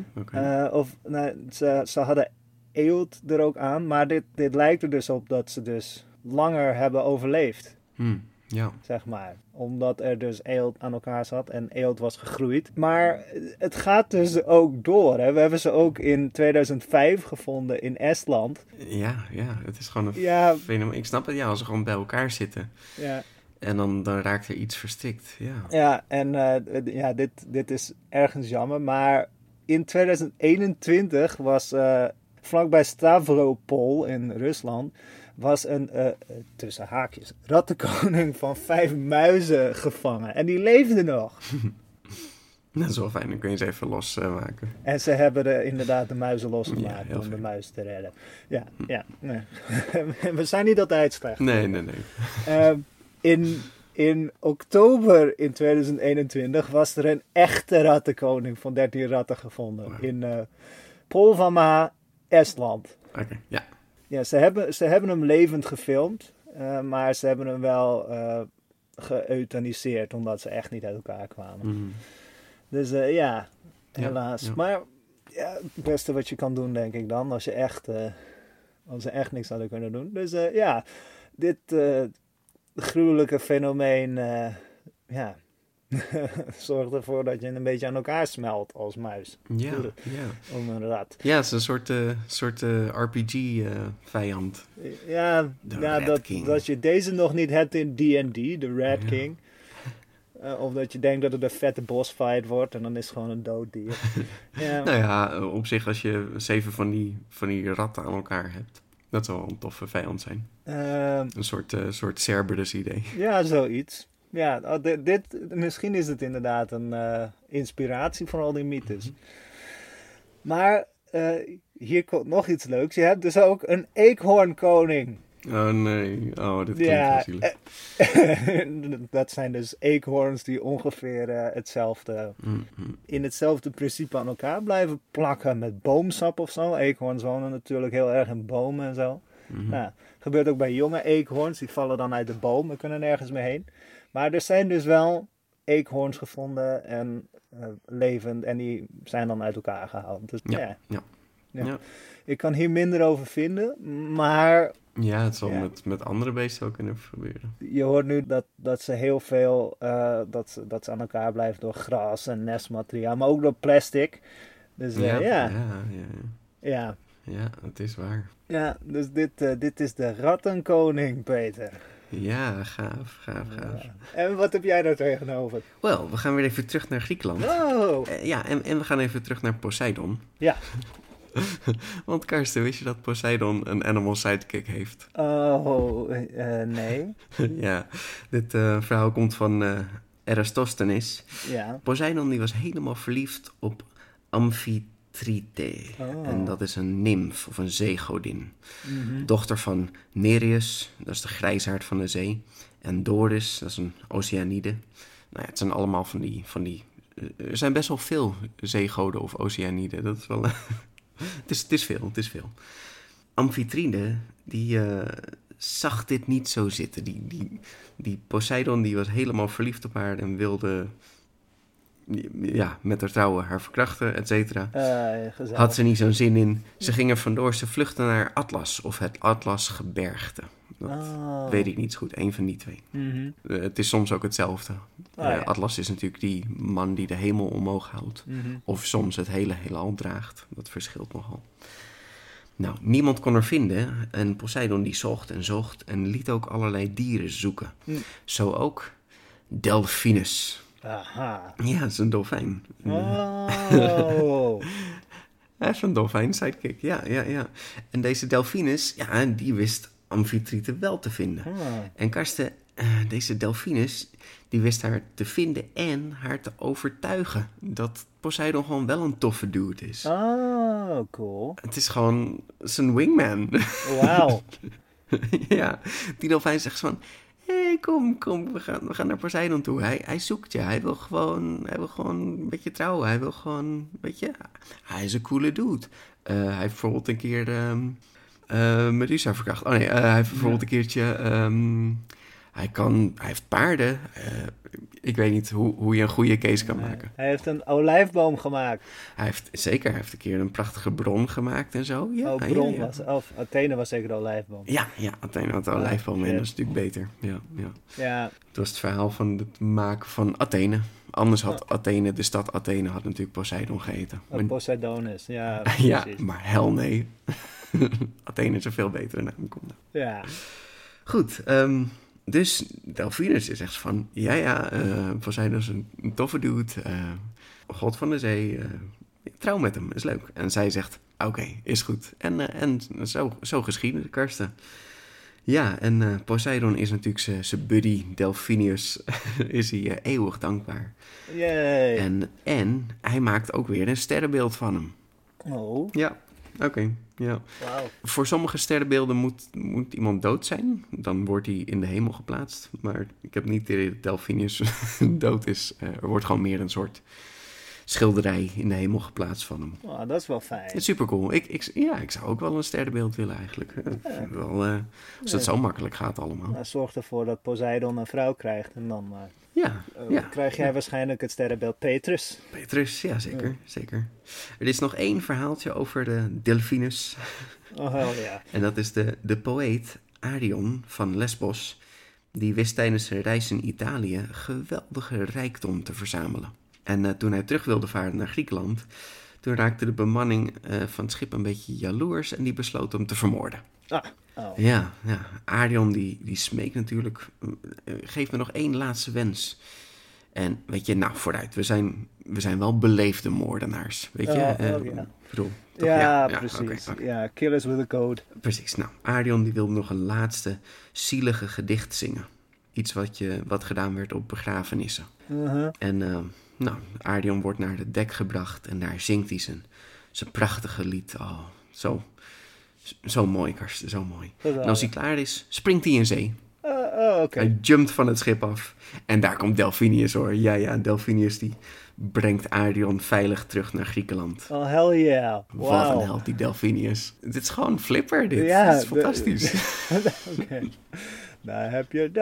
Ze hadden eelt er ook aan, maar dit lijkt er dus op dat ze dus langer hebben overleefd. Zeg maar. Omdat er dus eelt aan elkaar zat en eelt was gegroeid. Maar het gaat dus ook door. Hè? We hebben ze ook in 2005 gevonden in Estland. Ja, het is gewoon een fenomeen. Ik snap het, als ze gewoon bij elkaar zitten. Ja. En dan raakt er iets verstrikt. Ja, en dit is ergens jammer. Maar in 2021 was vlakbij Stavropol in Rusland was een, tussen haakjes, rattenkoning van 5 muizen gevangen. En die leefden nog. Dat is wel fijn, dan kun je ze even losmaken. En ze hebben inderdaad de muizen losgemaakt om de muizen te redden. Nee. We zijn niet altijd slecht. Nee. In oktober in 2021 was er een echte rattenkoning van 13 ratten gevonden. In Polvama, Estland. Oké. Ja, ze hebben hem levend gefilmd, maar ze hebben hem wel geëuthaniseerd omdat ze echt niet uit elkaar kwamen. Dus helaas. Ja. Maar het beste wat je kan doen, denk ik dan, als ze echt niks hadden kunnen doen. Dus dit gruwelijke fenomeen zorgt ervoor dat je een beetje aan elkaar smelt als muis. Om een rat. Ja, het is een soort RPG-vijand. Dat je deze nog niet hebt in D&D, de Rat King. Of dat je denkt dat het een vette bossfight wordt en dan is het gewoon een dood dier. Op zich als je 7 van die ratten aan elkaar hebt. Dat zou wel een toffe vijand zijn. Een soort Cerberus idee. Ja, zoiets. Ja, misschien is het inderdaad een inspiratie voor al die mythes. Maar hier komt nog iets leuks. Je hebt dus ook een eekhoornkoning. Oh nee, dit klinkt wel zielig. Dat zijn dus eekhoorns die ongeveer in hetzelfde principe aan elkaar blijven plakken met boomsap of zo. Eekhoorns wonen natuurlijk heel erg in bomen en zo. Gebeurt ook bij jonge eekhoorns, die vallen dan uit de boom en kunnen nergens meer heen. Maar er zijn dus wel eekhoorns gevonden en levend en die zijn dan uit elkaar gehaald. Dus ja. Ik kan hier minder over vinden, maar... Ja, het zal met andere beesten ook kunnen proberen. Je hoort nu dat ze heel veel, dat ze aan elkaar blijven door gras en nestmateriaal, maar ook door plastic. Dus Ja, het is waar. Ja, dus dit is de rattenkoning, Peter. Ja, gaaf. Ja. En wat heb jij daar tegenover? Wel, we gaan weer even terug naar Griekenland. Oh! En we gaan even terug naar Poseidon. Ja. Want Karsten, wist je dat Poseidon een animal sidekick heeft? Nee. Ja, dit verhaal komt van Eratosthenes. Ja. Poseidon die was helemaal verliefd op Amphitrite. Oh. En dat is een nimf of een zeegodin. Dochter van Nereus, dat is de grijsaard van de zee. En Doris, dat is een oceanide. Nou ja, het zijn allemaal van die er zijn best wel veel zeegoden of oceaniden. Dat is wel... Het is veel. Amphitrite, die zag dit niet zo zitten. Die Poseidon die was helemaal verliefd op haar en wilde ja, met haar trouwen haar verkrachten, et cetera. Gezellig. Had ze niet zo'n zin in. Ze ging er vandoor, ze vluchtte naar Atlas of het Atlasgebergte. Dat weet ik niet zo goed, één van die twee. Mhm. Het is soms ook hetzelfde. Ja. Atlas is natuurlijk die man die de hemel omhoog houdt. Mhm. Of soms het hele heelal draagt. Dat verschilt nogal. Nou, niemand kon haar vinden. En Poseidon die zocht en liet ook allerlei dieren zoeken. Zo ook Delphinus. Aha. Ja, dat is een dolfijn. Oh. Hij is een dolfijn sidekick, ja. En deze Delphinus, ja, die wist Amfitrite wel te vinden. En Karsten, deze Delphinus, die wist haar te vinden en haar te overtuigen dat Poseidon gewoon wel een toffe dude is. Oh, cool. Het is gewoon zijn wingman. Wauw. Ja, die dolfijn zegt van, hey, kom, we gaan naar Poseidon toe. Hij zoekt je, hij wil gewoon een beetje trouwen. Hij wil gewoon, weet je, hij is een coole dude. Hij heeft bijvoorbeeld een keer Medusa verkracht. Oh nee, hij heeft bijvoorbeeld een keertje, hij heeft paarden. Ik weet niet hoe je een goede case kan maken. Hij heeft een olijfboom gemaakt. Hij heeft een keer een prachtige bron gemaakt en zo. Ja, bron ja. was, of Athene was zeker de olijfboom. Ja, Athene had een olijfboom en dat is natuurlijk beter. Ja. Het was het verhaal van het maken van Athene. Anders had Athene, de stad Athene, had natuurlijk Poseidon geheten. Poseidonus, ja. Ja, Precies. maar hel nee. Athene is een veel betere naam. Ja. Goed, dus Delphinus is echt van, Poseidon is een toffe dude, god van de zee, trouw met hem, is leuk. En zij zegt, oké, is goed. En zo geschieden de Karsten. Ja, en Poseidon is natuurlijk zijn buddy Delphinius, is hij eeuwig dankbaar. Yay. En hij maakt ook weer een sterrenbeeld van hem. Oh. Ja, oké. Ja. Wauw. Voor sommige sterrenbeelden moet iemand dood zijn. Dan wordt hij in de hemel geplaatst. Maar ik heb niet de idee dat Delphinius dood is. Er wordt gewoon meer een soort schilderij in de hemel geplaatst van hem. Oh, dat is wel fijn. Het is super cool. Ik zou ook wel een sterrenbeeld willen eigenlijk. Als het zo makkelijk gaat allemaal. Nou, zorg ervoor dat Poseidon een vrouw krijgt. En dan Ja. krijg jij waarschijnlijk het sterrenbeeld Petrus. Petrus, ja, zeker. Er is nog één verhaaltje over de Delphinus. Oh, ja. En dat is de poëet Arion van Lesbos. Die wist tijdens zijn reis in Italië geweldige rijkdom te verzamelen. En toen hij terug wilde varen naar Griekenland, toen raakte de bemanning van het schip een beetje jaloers en die besloot hem te vermoorden. Ah. Oh. Ja. Arion die smeekt natuurlijk, geef me nog één laatste wens. En weet je, nou vooruit, we zijn wel beleefde moordenaars, weet je? Ja. Bedoel, toch? Ja, precies. Okay. Ja, killers with a code. Precies. Nou, Arion die wilde nog een laatste zielige gedicht zingen. Iets wat gedaan werd op begrafenissen. Uh-huh. En Arion wordt naar het dek gebracht en daar zingt hij zijn prachtige lied. Oh, zo mooi, Karsten, zo mooi. En als hij klaar is, springt hij in zee. Oké. Hij jumpt van het schip af. En daar komt Delphinius hoor. Ja, Delphinius die brengt Arion veilig terug naar Griekenland. Oh, hell yeah. Wow. Wat een held die Delphinius. Dit is gewoon flipper, dit. Ja, dit is fantastisch. Oké. Daar heb je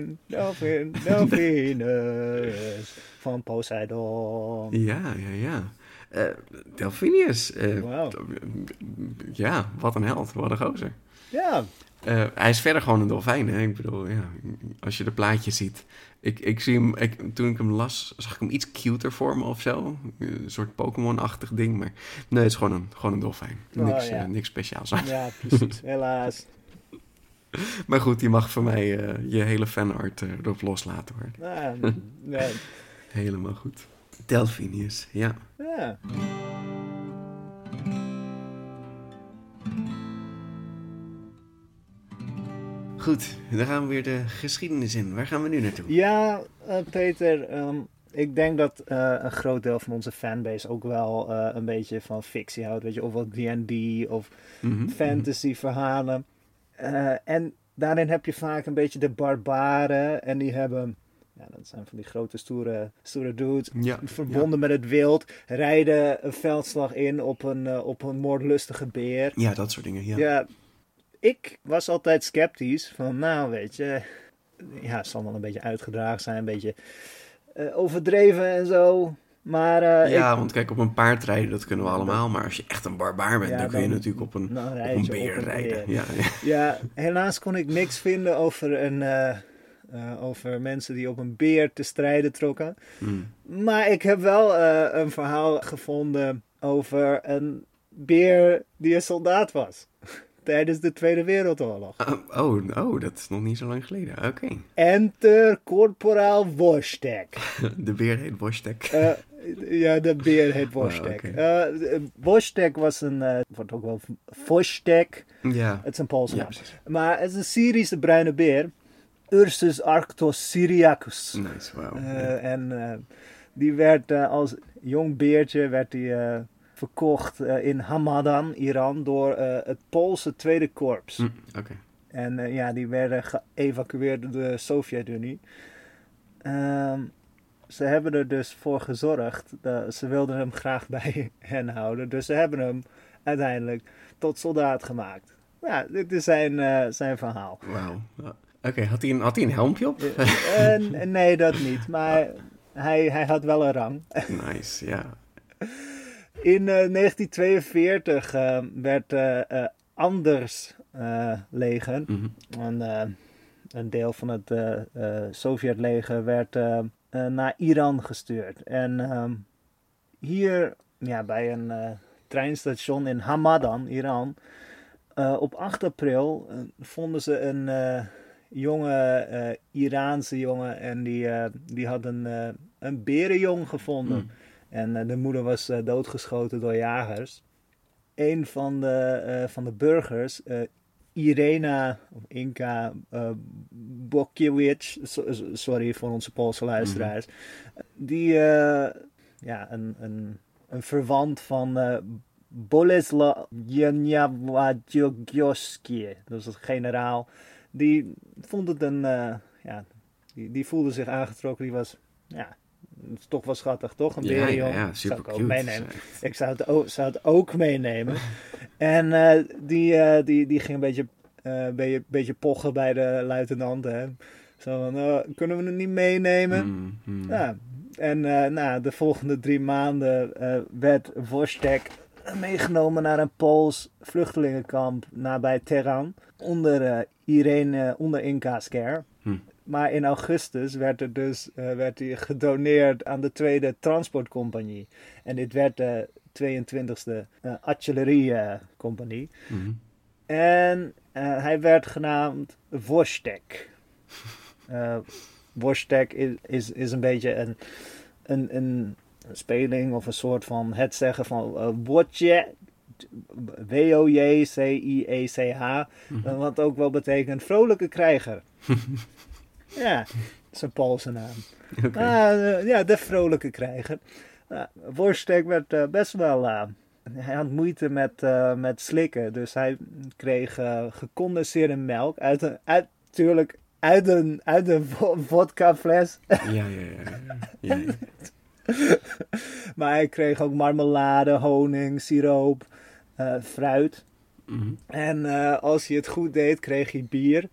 Delphinus van Poseidon. Ja. Delphinius. Wow. Ja, wat een held. Wat een gozer. Ja. Hij is verder gewoon een dolfijn, hè? Ik bedoel, ja, als je de plaatjes ziet. Ik zie hem, toen ik hem las, zag ik hem iets cuter voor me of zo. Een soort Pokémon-achtig ding, maar nee, het is gewoon een dolfijn. Niks speciaals aan. Ja, precies. Helaas. Maar goed, je mag van mij je hele fanart erop loslaten, hoor. Nee. Helemaal goed. Delphinius, ja. Ja. Goed, dan gaan we weer de geschiedenis in. Waar gaan we nu naartoe? Ja, Peter, ik denk dat een groot deel van onze fanbase ook wel een beetje van fictie houdt. Weet je, of wat D&D of fantasy verhalen. En daarin heb je vaak een beetje de barbaren. En die hebben, dat zijn van die grote stoere dudes. Ja, verbonden met het wild. Rijden een veldslag in op een moordlustige beer. Ja, dat soort dingen, Ja, ik was altijd sceptisch van, weet je, het zal wel een beetje uitgedragen zijn, een beetje overdreven en zo. Maar, want kijk, op een paard rijden, dat kunnen we allemaal. Maar als je echt een barbaar bent, dan kun je natuurlijk op een beer rijden. Ja, helaas kon ik niks vinden over mensen die op een beer te strijden trokken. Maar ik heb wel een verhaal gevonden over een beer die een soldaat was. Tijdens de Tweede Wereldoorlog. Dat is nog niet zo lang geleden. Oké. Enter Corporaal Wostek. De beer heet Wostek. De beer heet Wostek. Wostek was wordt ook wel Vostek. Ja. Het is een Poolse naam. Precies. Maar het is een Syrische bruine beer. Ursus arctos syriacus. Nice, wow. Die werd als jong beertje verkocht in Hamadan, Iran, door het Poolse Tweede Korps. Oké. En die werden geëvacueerd door de Sovjet-Unie. Ze hebben er dus voor gezorgd. Ze wilden hem graag bij hen houden. Dus ze hebben hem uiteindelijk tot soldaat gemaakt. Ja, dit is zijn verhaal. Wauw. Oké, had hij een helmpje op? Nee, dat niet. Maar hij had wel een rang. Nice, ja. In 1942 werd Anders leger, een deel van het Sovjetleger, werd naar Iran gestuurd. En hier bij een treinstation in Hamadan, Iran, op 8 april vonden ze een jonge Iraanse jongen en die had een berenjong gevonden. En de moeder was doodgeschoten door jagers. Een van de burgers, Irena, of Inka Bokiewicz, sorry voor onze Poolse luisteraars, die een verwant van Bolesław Janiawadzioski, dat was het generaal, die vond het die voelde zich aangetrokken, die was, het is toch wel schattig, toch? Een berenjong. Ja, super cute. Ook cute. meenemen. Ik zou het ook meenemen. En die ging een beetje pochen bij de luitenant. Hè. Zo van, kunnen we hem niet meenemen? Ja. En de volgende 3 maanden werd Vostek meegenomen naar een Pools vluchtelingenkamp nabij Teheran. Onder Inca's care. Maar in augustus werd hij gedoneerd aan de Tweede Transportcompagnie. En dit werd de 22e Artilleriecompagnie. En hij werd genaamd Vostek. Vostek is een beetje een speling of een soort van het zeggen van Wojciech, W-O-J-C-I-E-C-H. Wat ook wel betekent vrolijke krijger. Ja, dat is een Poolse naam. Okay. De vrolijke krijger. Vostek werd best wel... hij had moeite met slikken. Dus hij kreeg gecondenseerde melk uit een vodkafles. Ja. Maar hij kreeg ook marmelade, honing, siroop, fruit. En als hij het goed deed, kreeg hij bier.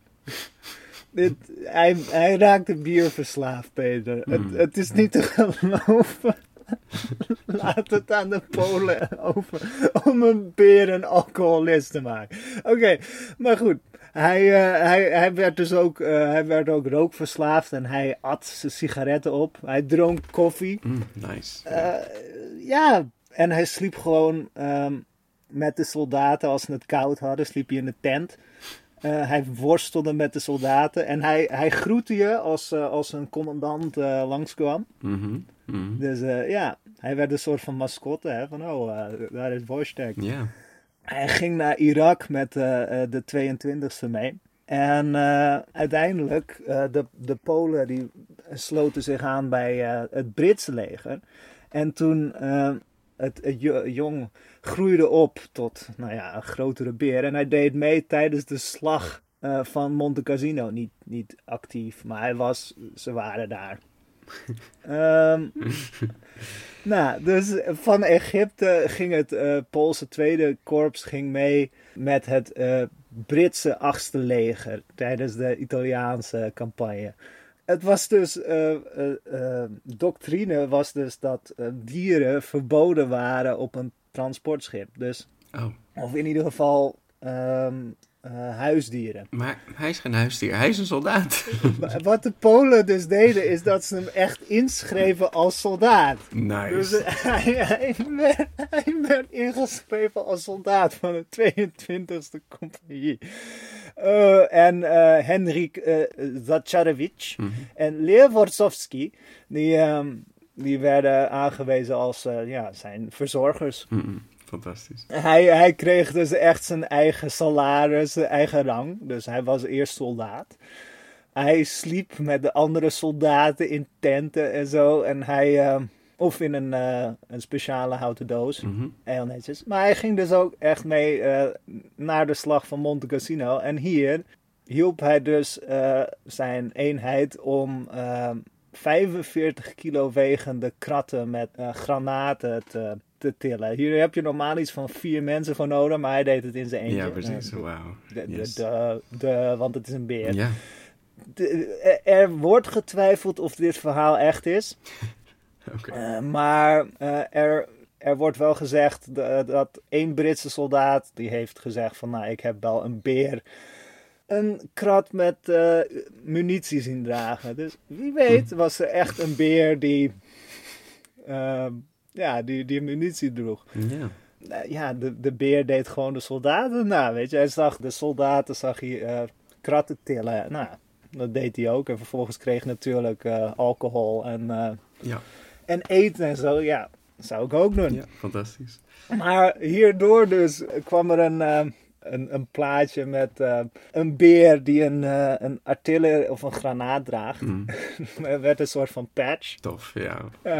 Hij raakte bierverslaafd, Peter. Het is niet te geloven. Laat het aan de Polen over om een beer een alcoholist te maken. Oké, maar goed. Hij werd dus ook, rookverslaafd en hij at zijn sigaretten op. Hij dronk koffie. Nice. En hij sliep gewoon met de soldaten. Als ze het koud hadden, sliep hij in de tent. Hij worstelde met de soldaten en hij groette je als een commandant langskwam. Dus hij werd een soort van mascotte, hè, van daar is Vostek. Ja. Hij ging naar Irak met de 22e mee. En uiteindelijk, de Polen die sloten zich aan bij het Britse leger. En toen het jong groeide op tot een grotere beer. En hij deed mee tijdens de slag van Monte Cassino. Niet actief, maar ze waren daar. Dus van Egypte ging het Poolse Tweede Korps mee met het Britse 8e leger tijdens de Italiaanse campagne. Het was dus, doctrine was dus dat dieren verboden waren op een transportschip. Dus, of in ieder geval huisdieren. Maar hij is geen huisdier, hij is een soldaat. Wat de Polen dus deden, is dat ze hem echt inschreven als soldaat. Nice. Dus hij werd ingeschreven als soldaat van de 22e compagnie. En Henryk Zacharevic en Lev Worsowski, die werden aangewezen als zijn verzorgers. Fantastisch. Hij kreeg dus echt zijn eigen salaris, zijn eigen rang. Dus hij was eerst soldaat. Hij sliep met de andere soldaten in tenten en zo. En hij... of in een speciale houten doos. Heel netjes. Maar hij ging dus ook echt mee naar de slag van Monte Cassino. En hier hielp hij dus zijn eenheid om 45 kilo wegende kratten met granaten te tillen. Hier heb je normaal iets van 4 mensen voor nodig, maar hij deed het in zijn eentje. Ja, precies. Wauw. Yes. Want het is een beer. Ja. Er wordt getwijfeld of dit verhaal echt is. Okay. Maar er wordt wel gezegd dat 1 Britse soldaat, die heeft gezegd van, nou, ik heb wel een beer een krat met munitie zien dragen. Dus wie weet was er echt een beer die munitie droeg. Ja. De beer deed gewoon de soldaten na, weet je. Hij zag de soldaten, kratten tillen. Nou, dat deed hij ook. En vervolgens kreeg hij natuurlijk alcohol en eten en zo. Ja, dat zou ik ook doen. Ja, fantastisch. Maar hierdoor dus kwam er een plaatje met een beer die een artillerie of een granaat draagt. Er werd een soort van patch. Tof, ja.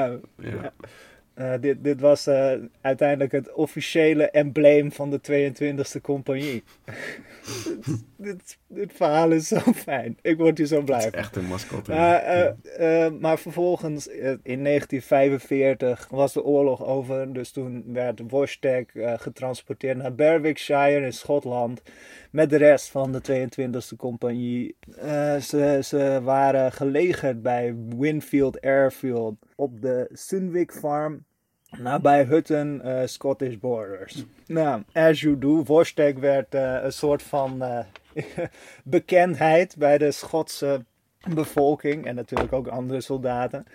Dit was uiteindelijk het officiële embleem van de 22e compagnie. dit verhaal is zo fijn. Ik word hier zo blij van. Het is echt een mascotte. Maar vervolgens, in 1945, was de oorlog over. Dus toen werd Woztek getransporteerd naar Berwickshire in Schotland. Met de rest van de 22e compagnie. Ze waren gelegerd bij Winfield Airfield op de Sunwick Farm. Nabij Hutton, Scottish Borders. Nou, as you do, Woztek werd een soort van bekendheid bij de Schotse bevolking. En natuurlijk ook andere soldaten.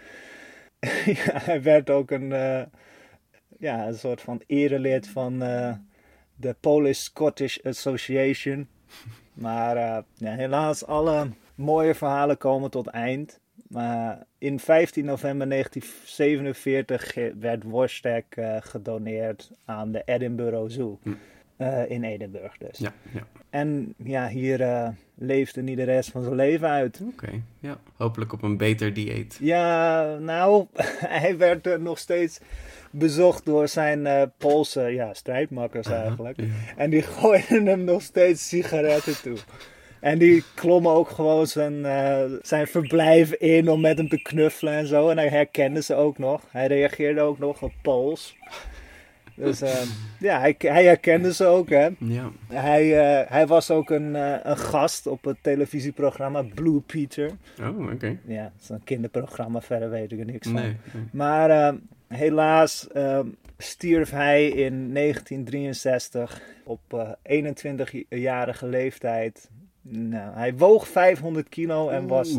Hij werd ook een soort van erelid van de Polish Scottish Association. Maar helaas, alle mooie verhalen komen tot eind. In 15 november 1947 werd Woztek gedoneerd aan de Edinburgh Zoo. In Edinburgh dus. Ja. En hier leefde hij de rest van zijn leven uit. Oké. Hopelijk op een beter dieet. Ja, nou, hij werd nog steeds bezocht door zijn Poolse strijdmakkers eigenlijk. Ja. En die gooiden hem nog steeds sigaretten toe. En die klommen ook gewoon zijn verblijf in om met hem te knuffelen en zo. En hij herkende ze ook nog. Hij reageerde ook nog op Pools. Dus hij herkende ze ook, hè. Ja. Hij was ook een gast op het televisieprogramma Blue Peter. Oh, oké. Ja, dat is een kinderprogramma, verder weet ik er niks van. Nee. Maar helaas stierf hij in 1963 op 21-jarige leeftijd. Nou, hij woog 500 kilo en was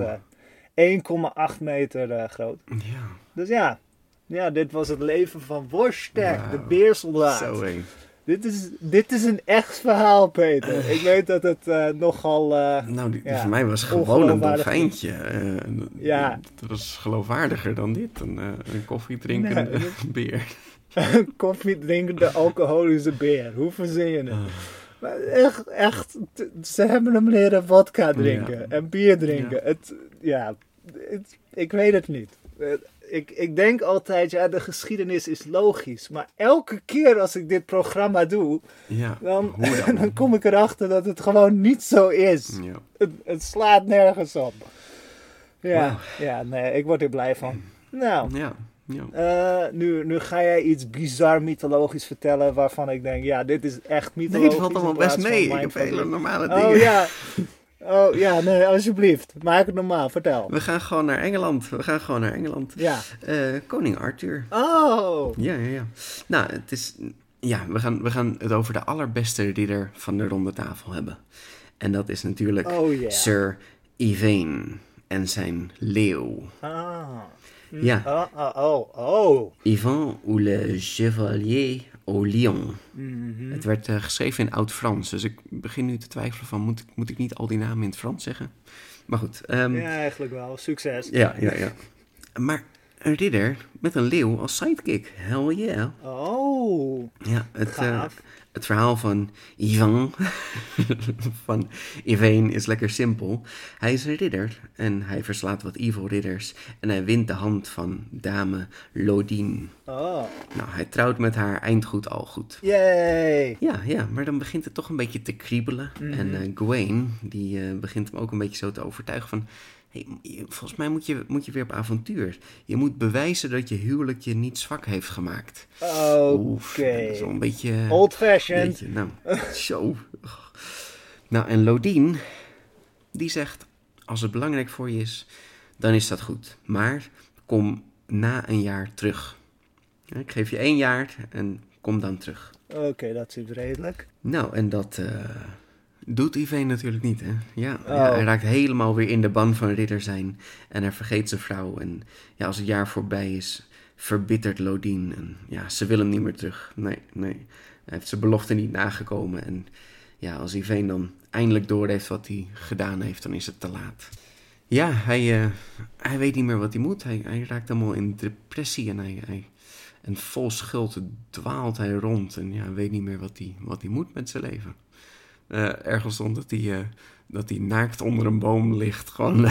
1,8 meter groot. Ja. Dus ja, dit was het leven van Woztek, de beersoldaat. Zo hé. Dit is een echt verhaal, Peter. Ik weet dat het nogal... voor mij was gewoon een dolfijntje. Dat was geloofwaardiger dan dit. Een koffiedrinkende beer. Een koffiedrinkende alcoholische beer. Hoe verzin je het? Maar echt, ze hebben hem leren vodka drinken en bier drinken. Ik weet het niet. Ik denk altijd, de geschiedenis is logisch. Maar elke keer als ik dit programma doe, dan kom ik erachter dat het gewoon niet zo is. Ja. Het slaat nergens op. Nee, ik word er blij van. Nou, nu ga jij iets bizar mythologisch vertellen waarvan ik denk, dit is echt mythologisch. Nee, het valt allemaal best mee. Ik heb hele normale dingen. Oh ja. Oh, ja, nee, alsjeblieft. Maak het normaal, vertel. We gaan gewoon naar Engeland. Ja. Koning Arthur. Oh! Ja. Nou, het is... Ja, we gaan het over de allerbeste ridder van de ronde tafel hebben. En dat is natuurlijk Sir Ivain en zijn leeuw. Ja. Ivan ou le Chevalier au Lion. Mm-hmm. Het werd geschreven in Oud-Frans, dus ik begin nu te twijfelen van... Moet ik niet al die namen in het Frans zeggen? Maar goed. Ja, eigenlijk wel. Succes. Ja. Maar een ridder met een leeuw als sidekick. Hell yeah. Oh. Ja, het verhaal van Ivan, van Ivain is lekker simpel. Hij is een ridder en hij verslaat wat evil ridders en hij wint de hand van dame Lodine. Oh. Nou, hij trouwt met haar, eind goed, al goed. Yay! Ja, maar dan begint het toch een beetje te kriebelen. Mm-hmm. En Gawain, die begint hem ook een beetje zo te overtuigen van... Hey, volgens mij moet je weer op avontuur. Je moet bewijzen dat je huwelijk je niet zwak heeft gemaakt. Oké. Zo'n beetje... Old-fashioned. Zo. Nou, en Lodine, die zegt... Als het belangrijk voor je is, dan is dat goed. Maar kom na een jaar terug. Ik geef je 1 jaar en kom dan terug. Oké, dat is redelijk. Nou, en dat... doet Ivain natuurlijk niet, hè? Ja, hij raakt helemaal weer in de ban van ridder zijn. En hij vergeet zijn vrouw. En ja, als het jaar voorbij is, verbittert Lodine. En ja, ze wil hem niet meer terug. Nee. Hij heeft zijn belofte niet nagekomen. En ja, als Ivain dan eindelijk doorheeft wat hij gedaan heeft, dan is het te laat. Ja, hij weet niet meer wat hij moet. Hij raakt helemaal in depressie. En vol schuld dwaalt hij rond. En ja, weet niet meer wat hij moet met zijn leven. Ergens stond dat hij naakt onder een boom ligt. Gewoon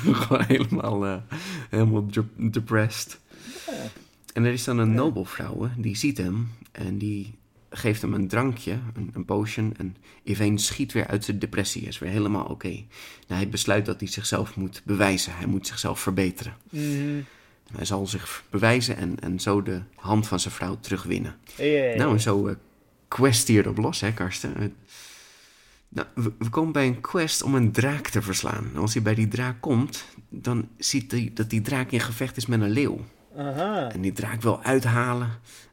helemaal depressed. Ja. En er is dan een nobelvrouw, die ziet hem. En die geeft hem een drankje, een potion. En Ivain schiet weer uit zijn depressie. Is weer helemaal oké. Nou, hij besluit dat hij zichzelf moet bewijzen. Hij moet zichzelf verbeteren. Mm. Hij zal zich bewijzen en zo de hand van zijn vrouw terugwinnen. Yeah. Nou, en zo quest hij erop los, hè, Karsten? Nou, we komen bij een quest om een draak te verslaan. En als hij bij die draak komt, dan ziet hij dat die draak in gevecht is met een leeuw. Aha. En die draak wil uithalen,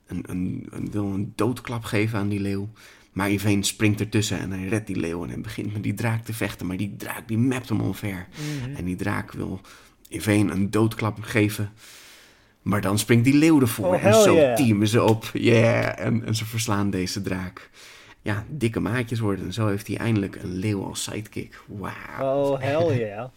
wil een doodklap geven aan die leeuw. Maar Ivain springt ertussen en hij redt die leeuw en hij begint met die draak te vechten. Maar die draak die mapt hem omver. Mm-hmm. En die draak wil Ivain een doodklap geven. Maar dan springt die leeuw ervoor. En zo teamen ze op. En ze verslaan deze draak. Ja, dikke maatjes worden. En zo heeft hij eindelijk een leeuw als sidekick. Wauw. Oh, hell yeah.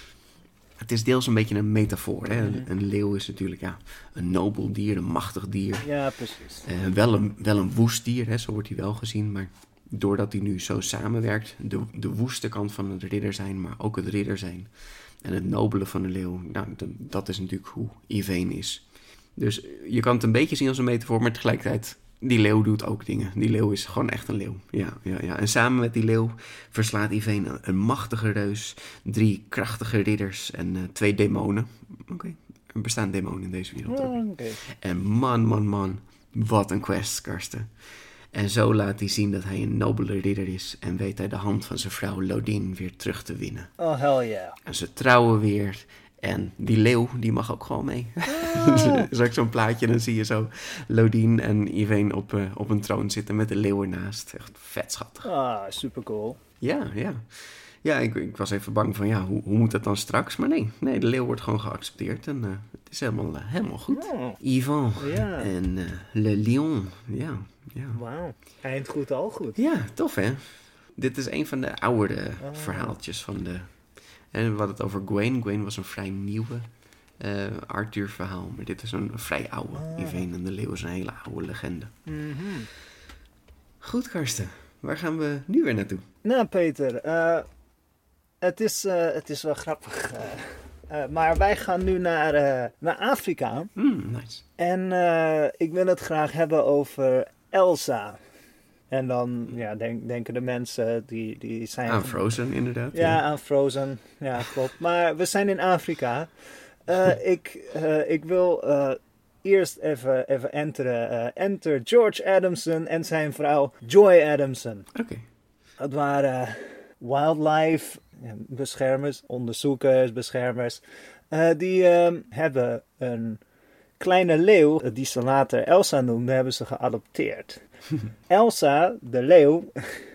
Het is deels een beetje een metafoor. Hè? Een leeuw is natuurlijk een nobel dier, een machtig dier. Ja, precies. Wel een woest dier, hè? Zo wordt hij wel gezien. Maar doordat hij nu zo samenwerkt, de woeste kant van het ridder zijn, maar ook het ridder zijn. En het nobele van de leeuw, nou, dat is natuurlijk hoe Ivain is. Dus je kan het een beetje zien als een metafoor, maar tegelijkertijd... Die leeuw doet ook dingen. Die leeuw is gewoon echt een leeuw. Ja. En samen met die leeuw verslaat Ivain een machtige reus, 3 krachtige ridders en 2 demonen. Oké. Er bestaan demonen in deze wereld ook. Okay. En man, wat een quest, Karsten. En zo laat hij zien dat hij een nobele ridder is en weet hij de hand van zijn vrouw Lodine weer terug te winnen. Oh, hell yeah. En ze trouwen weer. En die leeuw, die mag ook gewoon mee. Dus ook zo'n plaatje, dan zie je zo Lodine en Ivain op een troon zitten met de leeuw ernaast. Echt vet schattig. Ah, super cool. Ja. Ja, ik was even bang van, hoe moet dat dan straks? Maar nee, de leeuw wordt gewoon geaccepteerd en het is helemaal goed. Oh. Ivan en Le Lion, ja. Wauw, eind goed, al goed. Ja, tof hè. Dit is een van de oudere verhaaltjes van de... En we hadden het over Gawain. Gawain was een vrij nieuwe Arthur-verhaal. Maar dit is een vrij oude. Ivain en de leeuw is een hele oude legende. Mm-hmm. Goed, Karsten. Waar gaan we nu weer naartoe? Nou, Peter. Het is wel grappig. Maar wij gaan nu naar Afrika. Nice. En ik wil het graag hebben over Elsa. En dan denken de mensen die zijn... Aan Frozen, inderdaad. Ja, aan Frozen. Ja, klopt. Maar we zijn in Afrika. Ik wil eerst even enteren. Enter George Adamson en zijn vrouw Joy Adamson. Oké. Dat waren wildlife beschermers, onderzoekers, beschermers. Die hebben een kleine leeuw, die ze later Elsa noemden, hebben ze geadopteerd. Elsa, de leeuw,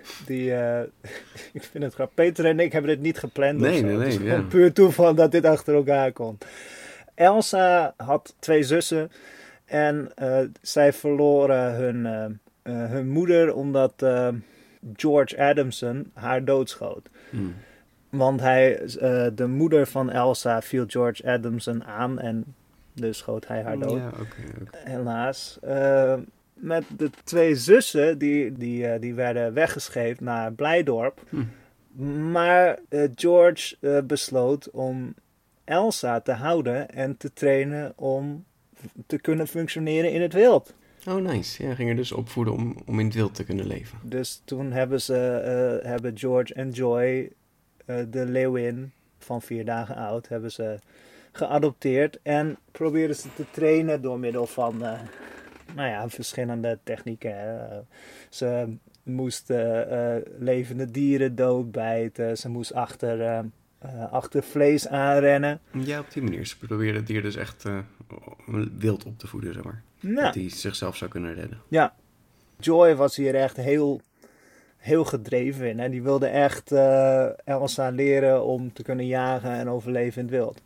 ik vind het grappig. Peter en ik hebben dit niet gepland. Nee, het is ja. gewoon puur toeval dat dit achter elkaar komt. Elsa had 2 zussen en zij verloren hun moeder omdat George Adamson haar doodschoot. Want de moeder van Elsa viel George Adamson aan en dus schoot hij haar dood. Ja, okay. Helaas. Met de 2 zussen, die werden weggescheept naar Blijdorp. Maar George besloot om Elsa te houden en te trainen om te kunnen functioneren in het wild. Oh, nice. Ja, ging er dus opvoeden om in het wild te kunnen leven. Dus toen hebben George en Joy de leeuwin van 4 dagen oud hebben ze geadopteerd en probeerden ze te trainen door middel van verschillende technieken. Ze moest levende dieren doodbijten, ze moest achter vlees aanrennen. Ja, op die manier. Ze probeerden het dier dus echt wild op te voeden, zeg maar. Ja. Dat hij zichzelf zou kunnen redden. Ja, Joy was hier echt heel gedreven in. Hè? Die wilde echt Elsa leren om te kunnen jagen en overleven in het wild.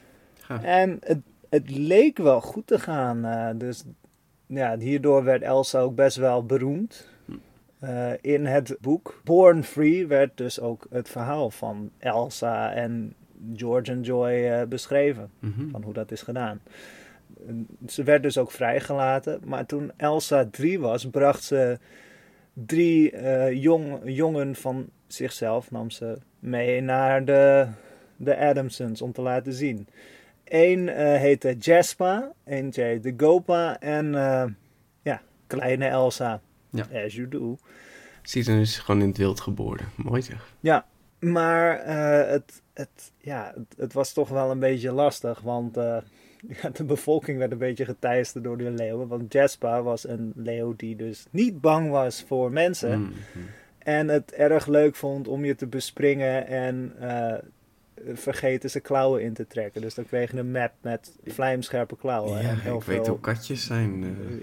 En het leek wel goed te gaan. Dus ja, hierdoor werd Elsa ook best wel beroemd. In het boek Born Free werd dus ook het verhaal van Elsa en George en Joy beschreven. Van hoe dat is gedaan. Ze werd dus ook vrijgelaten. Maar toen Elsa 3 was, bracht ze 3 jongen van zichzelf, nam ze mee naar de Adamsons om te laten zien. Eén heette Jaspa, eentje heette Gopa en kleine Elsa. Ja. As you do. Zie je, is gewoon in het wild geboren. Mooi zeg. Ja, maar het was toch wel een beetje lastig, want de bevolking werd een beetje geteisterd door de leeuwen. Want Jasper was een leeuw die dus niet bang was voor mensen. En het erg leuk vond om je te bespringen en vergeten zijn klauwen in te trekken. Dus dan kreeg je een map met vlijmscherpe klauwen. Ja, en heel ik weet hoe katjes zijn.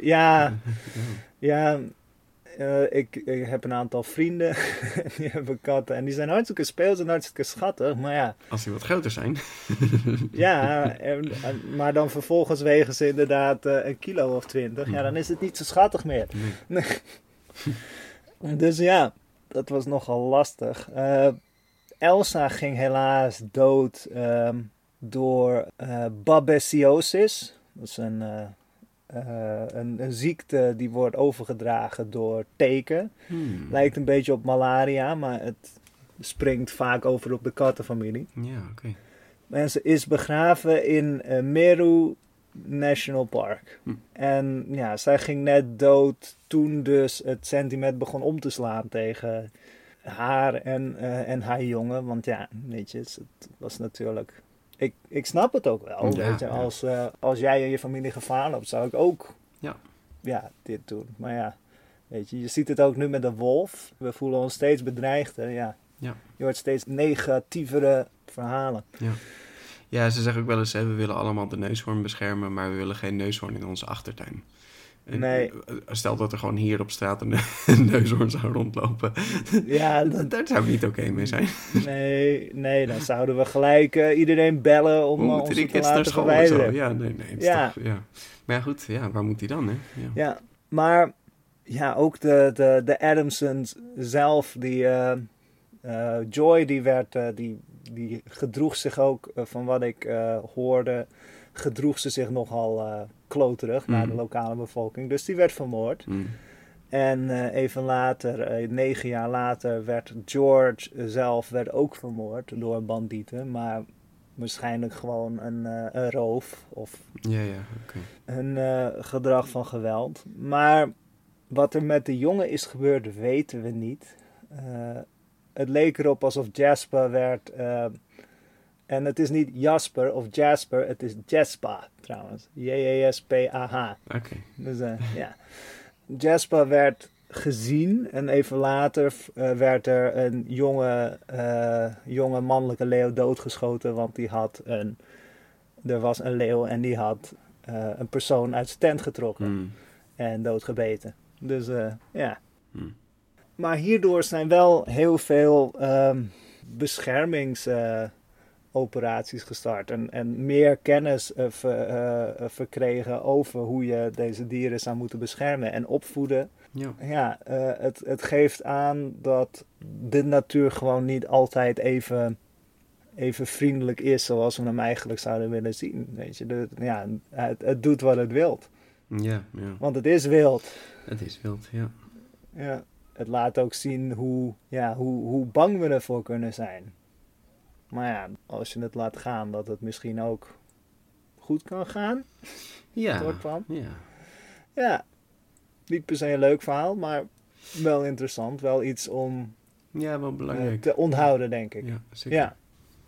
Ik heb een aantal vrienden die hebben katten en die zijn hartstikke speels en hartstikke schattig, maar ja. Als die wat groter zijn. Ja, maar dan vervolgens wegen ze inderdaad 1 kilo of 20. Ja, dan is het niet zo schattig meer. Nee. Dus ja, dat was nogal lastig. Elsa ging helaas dood door babesiosis. Dat is een ziekte die wordt overgedragen door teken. Lijkt een beetje op malaria, maar het springt vaak over op de kattenfamilie. Ja, oké. En ze is begraven in Meru National Park. En ja, zij ging net dood toen dus het sentiment begon om te slaan tegen haar en haar jongen. Want ja, weet je, het was natuurlijk... Ik snap het ook wel. Ja, weet je, als jij en je familie gevaar loopt, zou ik ook dit doen. Maar ja, weet je ziet het ook nu met de wolf. We voelen ons steeds bedreigder. Ja. Je hoort steeds negatievere verhalen. Ja, ze zeggen ook wel eens, we willen allemaal de neushoorn beschermen, maar we willen geen neushoorn in onze achtertuin. En nee. Stel dat er gewoon hier op straat een neushoorn zou rondlopen. Ja, daar zou ik niet oké mee zijn. Nee, dan zouden we gelijk iedereen bellen om ons te laten verwijderen. Ja, nee. Toch, ja. Maar ja, goed, waar moet hij dan, hè? Ja, maar ja, ook de Adamsons zelf, Joy, die gedroeg zich ook, van wat ik hoorde, gedroeg ze zich nogal kloterig naar de lokale bevolking. Dus die werd vermoord. En even later, 9 jaar later, werd George zelf ook vermoord door bandieten. Maar waarschijnlijk gewoon een roof of een gedrag van geweld. Maar wat er met de jongen is gebeurd, weten we niet. Het leek erop alsof Jasper werd... en het is niet Jasper of Jasper, het is Jaspa trouwens. J-A-S-P-A-H. Oké. Dus Jasper werd gezien. En even later werd er een jonge mannelijke leeuw doodgeschoten. Want er was een leeuw en die had een persoon uit zijn tent getrokken. En doodgebeten. Dus ja. Maar hierdoor zijn wel heel veel beschermingsoperaties gestart. En meer kennis verkregen over hoe je deze dieren zou moeten beschermen en opvoeden. Ja, het geeft aan dat de natuur gewoon niet altijd even vriendelijk is zoals we hem eigenlijk zouden willen zien. Weet je? Het doet wat het wilt. Ja. Want het is wild. Het is wild, ja. Ja. Het laat ook zien hoe bang we ervoor kunnen zijn. Maar ja, als je het laat gaan, dat het misschien ook goed kan gaan. Ja. Ja. Niet per se een leuk verhaal, maar wel interessant. Wel iets om wel belangrijk. te onthouden, denk ik. Ja, zeker. Ja.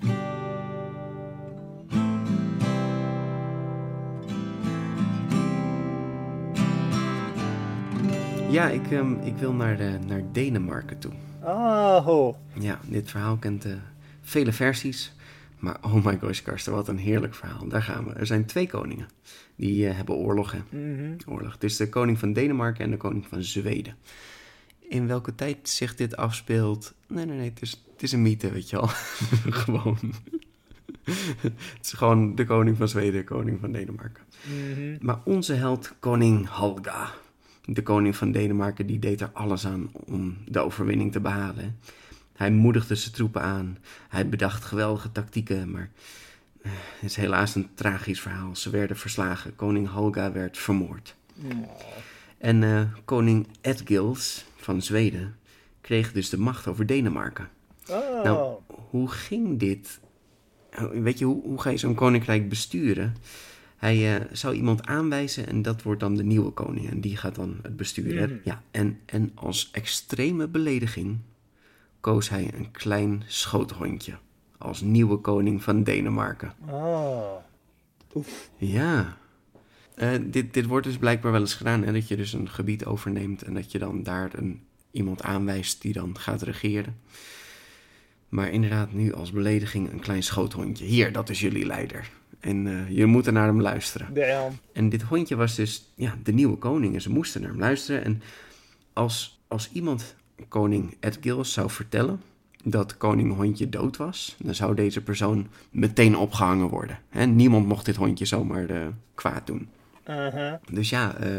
Ja, ik wil naar Denemarken toe. Oh. Ja, dit verhaal kent vele versies. Maar oh my gosh, Karsten, wat een heerlijk verhaal. Daar gaan we. Er zijn 2 koningen. Die hebben oorlog, hè. Oorlog. Het is de koning van Denemarken en de koning van Zweden. In welke tijd zich dit afspeelt? Nee. Het is een mythe, weet je al. Gewoon. Het is gewoon de koning van Zweden, de koning van Denemarken. Maar onze held, koning Halga, de koning van Denemarken, die deed er alles aan om de overwinning te behalen. Hij moedigde zijn troepen aan. Hij bedacht geweldige tactieken, maar het is helaas een tragisch verhaal. Ze werden verslagen. Koning Halga werd vermoord. En koning Edgils van Zweden kreeg dus de macht over Denemarken. Nou, hoe ging dit? Weet je, hoe ga je zo'n koninkrijk besturen? Hij zou iemand aanwijzen en dat wordt dan de nieuwe koning. En die gaat dan het besturen. Ja, en als extreme belediging koos hij een klein schoothondje als nieuwe koning van Denemarken. Oef. Ja. Dit wordt dus blijkbaar wel eens gedaan. Hè? Dat je dus een gebied overneemt en dat je dan daar iemand aanwijst die dan gaat regeren. Maar inderdaad, nu als belediging een klein schoothondje. Hier, dat is jullie leider. En je moet naar hem luisteren. Damn. En dit hondje was dus de nieuwe koning. En ze moesten naar hem luisteren. En als iemand koning Edgils zou vertellen dat koning hondje dood was, dan zou deze persoon meteen opgehangen worden. Hè? Niemand mocht dit hondje zomaar kwaad doen. Dus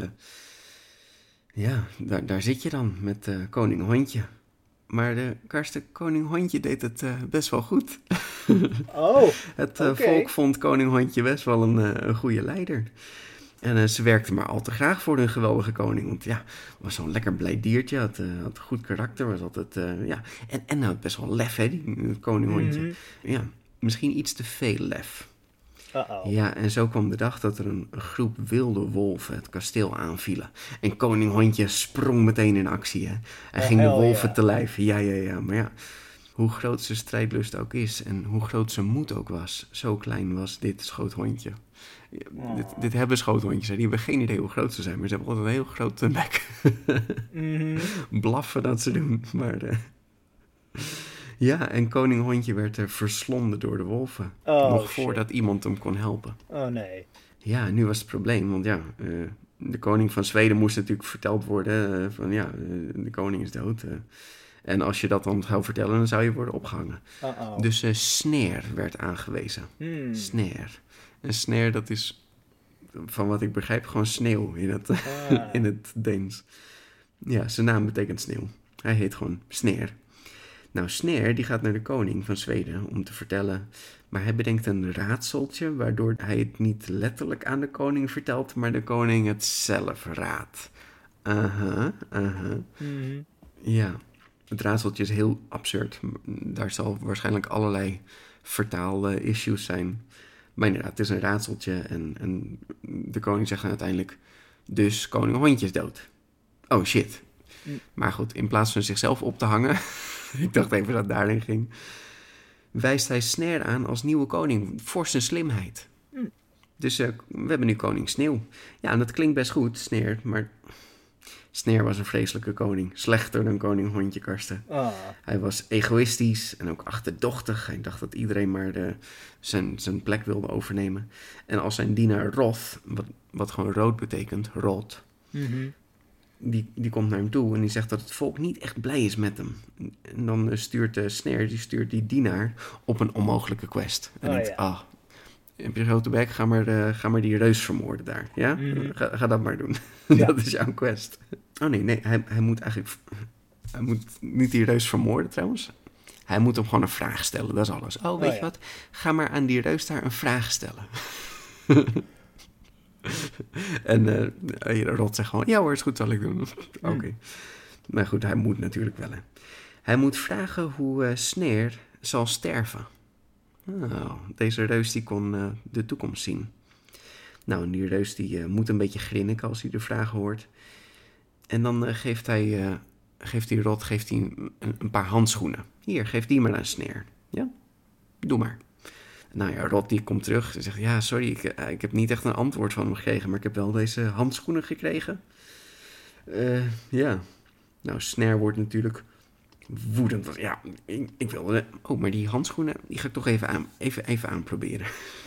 daar zit je dan met koning hondje. Maar Karsten, koning hondje deed het best wel goed. Het volk vond koning hondje best wel een goede leider. En ze werkte maar al te graag voor hun geweldige koning. Want was zo'n lekker blij diertje. Had een goed karakter. Was altijd, En had best wel lef, hè, die koning hondje. Ja, misschien iets te veel lef. Ja, en zo kwam de dag dat er een groep wilde wolven het kasteel aanvielen. En koning hondje sprong meteen in actie, hè. Hij ging de wolven te lijf. Ja. Maar hoe groot zijn strijdlust ook is en hoe groot zijn moed ook was, zo klein was dit schoothondje. Dit hebben schoothondjes, hè. Die hebben geen idee hoe groot ze zijn, maar ze hebben altijd een heel grote bek. Blaffen dat ze doen, maar ja, en koning hondje werd verslonden door de wolven. Nog voordat iemand hem kon helpen. Oh nee. Ja, nu was het probleem, want de koning van Zweden moest natuurlijk verteld worden van de koning is dood. En als je dat dan zou vertellen, dan zou je worden opgehangen. Dus Sneer werd aangewezen. Sneer. En Sneer, dat is, van wat ik begrijp, gewoon sneeuw in het Deens. Ja, zijn naam betekent sneeuw. Hij heet gewoon Sneer. Nou, Sneer die gaat naar de koning van Zweden om te vertellen, maar hij bedenkt een raadseltje, waardoor hij het niet letterlijk aan de koning vertelt, maar de koning het zelf raadt. Ja, het raadseltje is heel absurd. Daar zal waarschijnlijk allerlei vertaalde issues zijn. Maar inderdaad, het is een raadseltje en de koning zegt dan uiteindelijk, dus koning hondje is dood. Oh shit. Maar goed, in plaats van zichzelf op te hangen, ik dacht even dat het daarin ging, wijst hij Sneer aan als nieuwe koning voor zijn slimheid. Dus we hebben nu koning Sneeuw. Ja, en dat klinkt best goed, Sneer, maar Snare was een vreselijke koning. Slechter dan koning Hondje, Karsten. Oh. Hij was egoïstisch en ook achterdochtig. Hij dacht dat iedereen maar zijn plek wilde overnemen. En als zijn dienaar Roth, wat gewoon rood betekent, Rot... Mm-hmm. Die komt naar hem toe en die zegt dat het volk niet echt blij is met hem. En dan stuurt Snare die dienaar op een onmogelijke quest. En denkt, heb je grote bek, ga maar die reus vermoorden daar. Ja? Mm-hmm. Ga dat maar doen. Ja. Dat is jouw quest. Oh nee, hij moet eigenlijk... Hij moet niet die reus vermoorden trouwens. Hij moet hem gewoon een vraag stellen, dat is alles. Oh, weet je wat? Ga maar aan die reus daar een vraag stellen. En Rot zegt gewoon, ja hoor, is goed, zal ik doen. Oké. Maar goed, hij moet natuurlijk wel. Hè. Hij moet vragen hoe Snare zal sterven. Oh, deze reus die kon de toekomst zien. Nou, en die reus die moet een beetje grinniken als hij de vragen hoort. En dan geeft die Rot een paar handschoenen. Hier, geef die maar aan Snare. Ja? Doe maar. Nou ja, Rot die komt terug en zegt, ja, sorry, ik heb niet echt een antwoord van hem gekregen, maar ik heb wel deze handschoenen gekregen. Ja. Nou, Snare wordt natuurlijk woedend. Ja, ik wilde... Oh, maar die handschoenen, die ga ik toch even aanproberen.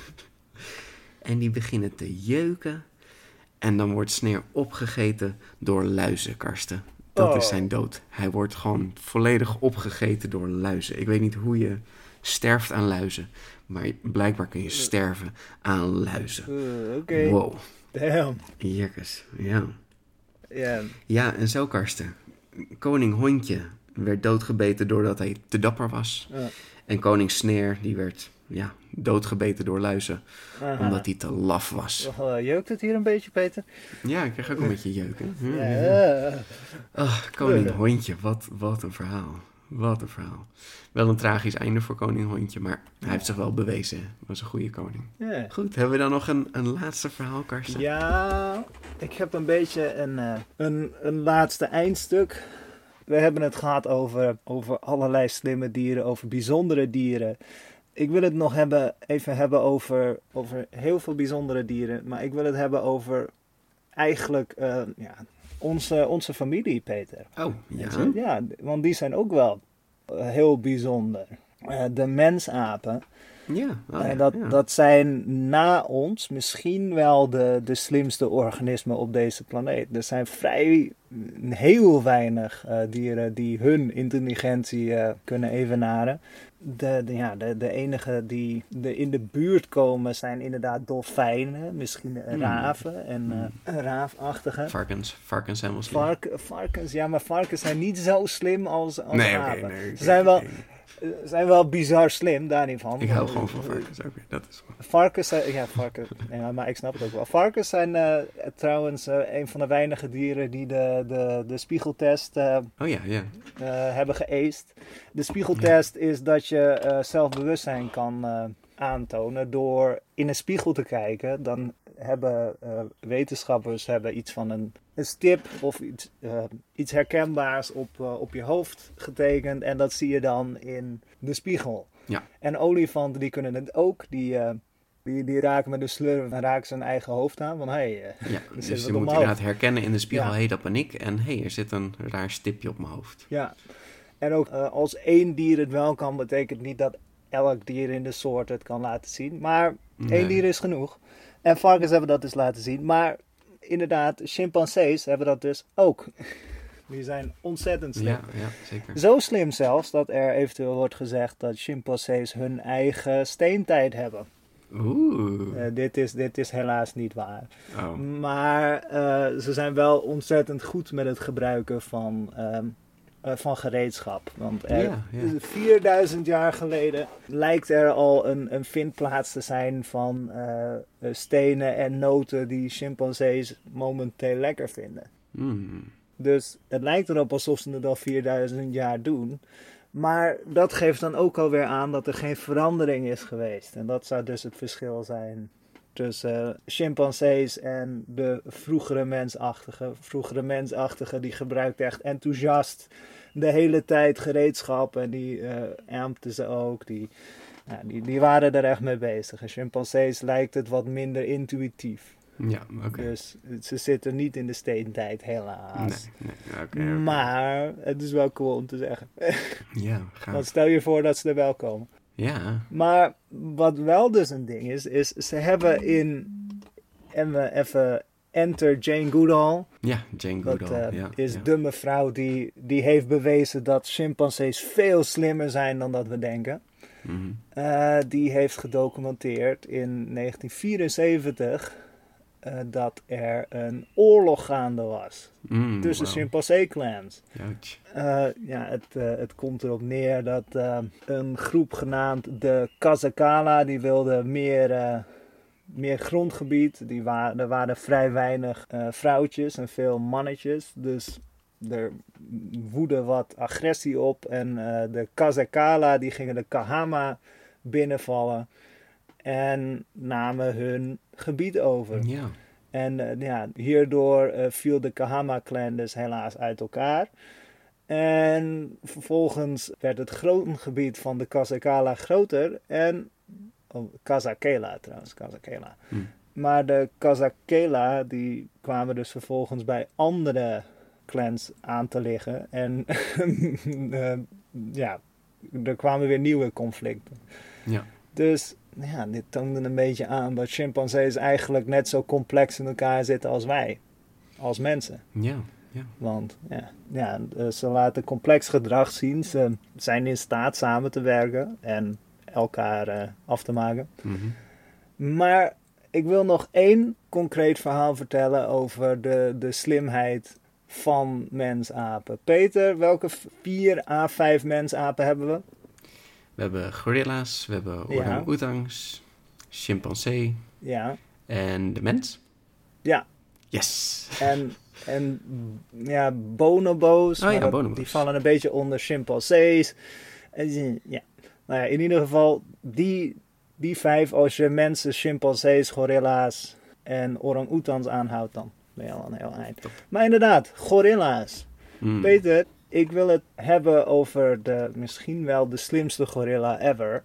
En die beginnen te jeuken. En dan wordt Snare opgegeten door luizen, Karsten. Dat is zijn dood. Hij wordt gewoon volledig opgegeten door luizen. Ik weet niet hoe je sterft aan luizen. Maar blijkbaar kun je sterven aan luizen. Oké. Wow. Damn. Jekkes, ja. Yeah. Ja, en zo, Karsten. Koning Hondje werd doodgebeten doordat hij te dapper was. En koning Snare, die werd doodgebeten door luizen. Aha. Omdat hij te laf was. Jeukt het hier een beetje, Peter? Ja, ik krijg ook een beetje jeuken. Ja. Koning Hondje, wat een verhaal. Wat een verhaal. Wel een tragisch einde voor koning Hondje, maar hij heeft zich wel bewezen. Hij was een goede koning. Ja. Goed, hebben we dan nog een laatste verhaal, Karsten? Ja, ik heb een beetje een laatste eindstuk. We hebben het gehad over allerlei slimme dieren, over bijzondere dieren. Ik wil het nog even hebben over heel veel bijzondere dieren. Maar ik wil het hebben over eigenlijk onze familie, Peter. Oh, ja. Ja, want die zijn ook wel heel bijzonder. De mensapen. Ja. Dat zijn na ons misschien wel de slimste organismen op deze planeet. Er zijn heel weinig dieren die hun intelligentie kunnen evenaren. De enige die er in de buurt komen zijn inderdaad dolfijnen, misschien raven en raafachtige. Varkens zijn wel slim. Varkens, ja, maar varkens zijn niet zo slim als raven. Nee, Ze zijn wel bizar slim, daar niet van. Ik hou gewoon van varkens, oké, dat is wel. Varkens zijn, ja, maar ik snap het ook wel. Varkens zijn trouwens een van de weinige dieren die de spiegeltest hebben geëist. De spiegeltest is dat je zelfbewustzijn kan aantonen door in een spiegel te kijken. Dan hebben wetenschappers iets van een stip of iets herkenbaars op je hoofd getekend. En dat zie je dan in de spiegel. Ja. En olifanten die kunnen het ook. Die raken met de slurf en raken zijn eigen hoofd aan. Van, Dus je moet inderdaad herkennen in de spiegel, hey, dat ben ik. En hey, er zit een raar stipje op mijn hoofd. Ja, en ook als één dier het wel kan, betekent niet dat elk dier in de soort het kan laten zien. Maar één dier is genoeg. En varkens hebben dat dus laten zien. Maar inderdaad, chimpansees hebben dat dus ook. Die zijn ontzettend slim. Ja, zeker. Zo slim zelfs dat er eventueel wordt gezegd dat chimpansees hun eigen steentijd hebben. Dit is helaas niet waar. Oh. Maar ze zijn wel ontzettend goed met het gebruiken van gereedschap. Want 4000 jaar geleden lijkt er al een vindplaats te zijn van stenen en noten die chimpansees momenteel lekker vinden. Dus het lijkt erop alsof ze het al 4000 jaar doen. Maar dat geeft dan ook alweer aan dat er geen verandering is geweest. En dat zou dus het verschil zijn tussen chimpansees en de vroegere mensachtige. Vroegere mensachtige die gebruikt echt enthousiast de hele tijd gereedschap. En die ampten ze ook. Die waren er echt mee bezig. En chimpansees lijkt het wat minder intuïtief. Ja, oké. Dus ze zitten niet in de steentijd, helaas. Nee, oké. Maar het is wel cool om te zeggen. Ja, gaaf. Want stel je voor dat ze er wel komen. Ja. Maar wat wel dus een ding is ze hebben even enter Jane Goodall. Ja, Jane Goodall. Dat is de mevrouw die heeft bewezen dat chimpansees veel slimmer zijn dan dat we denken. Mm-hmm. Die heeft gedocumenteerd in 1974 dat er een oorlog gaande was tussen chimpansee-clans. Het komt erop neer dat een groep genaamd de Kazakala, die wilde meer grondgebied. Er waren vrij weinig vrouwtjes en veel mannetjes. Dus er woedde wat agressie op. En de Kazakala die gingen de Kahama binnenvallen. En namen hun gebied over. Ja. En hierdoor viel de Kahama-clan dus helaas uit elkaar. En vervolgens werd het grondgebied van de Kazakala groter. En Kazakela trouwens, Kazakela. Maar de Kazakela die kwamen dus vervolgens bij andere clans aan te liggen. En er kwamen weer nieuwe conflicten. Ja. Dus dit toonde een beetje aan dat chimpansees eigenlijk net zo complex in elkaar zitten als wij. Als mensen. Ja. Want ze laten complex gedrag zien. Ze zijn in staat samen te werken en elkaar af te maken. Mm-hmm. Maar ik wil nog één concreet verhaal vertellen over de slimheid van mensapen. Peter, welke 4 à 5 mensapen hebben we? We hebben gorilla's, we hebben orang-oetangs, chimpansee en de mens. Ja. Yes. En bonobo's. Bonobo's. Die vallen een beetje onder chimpansees. In ieder geval die 5, als je mensen, chimpansees, gorilla's en orang-oetans aanhoudt, dan ben je al een heel eind. Top. Maar inderdaad, gorilla's. Peter, ik wil het hebben over misschien wel de slimste gorilla ever.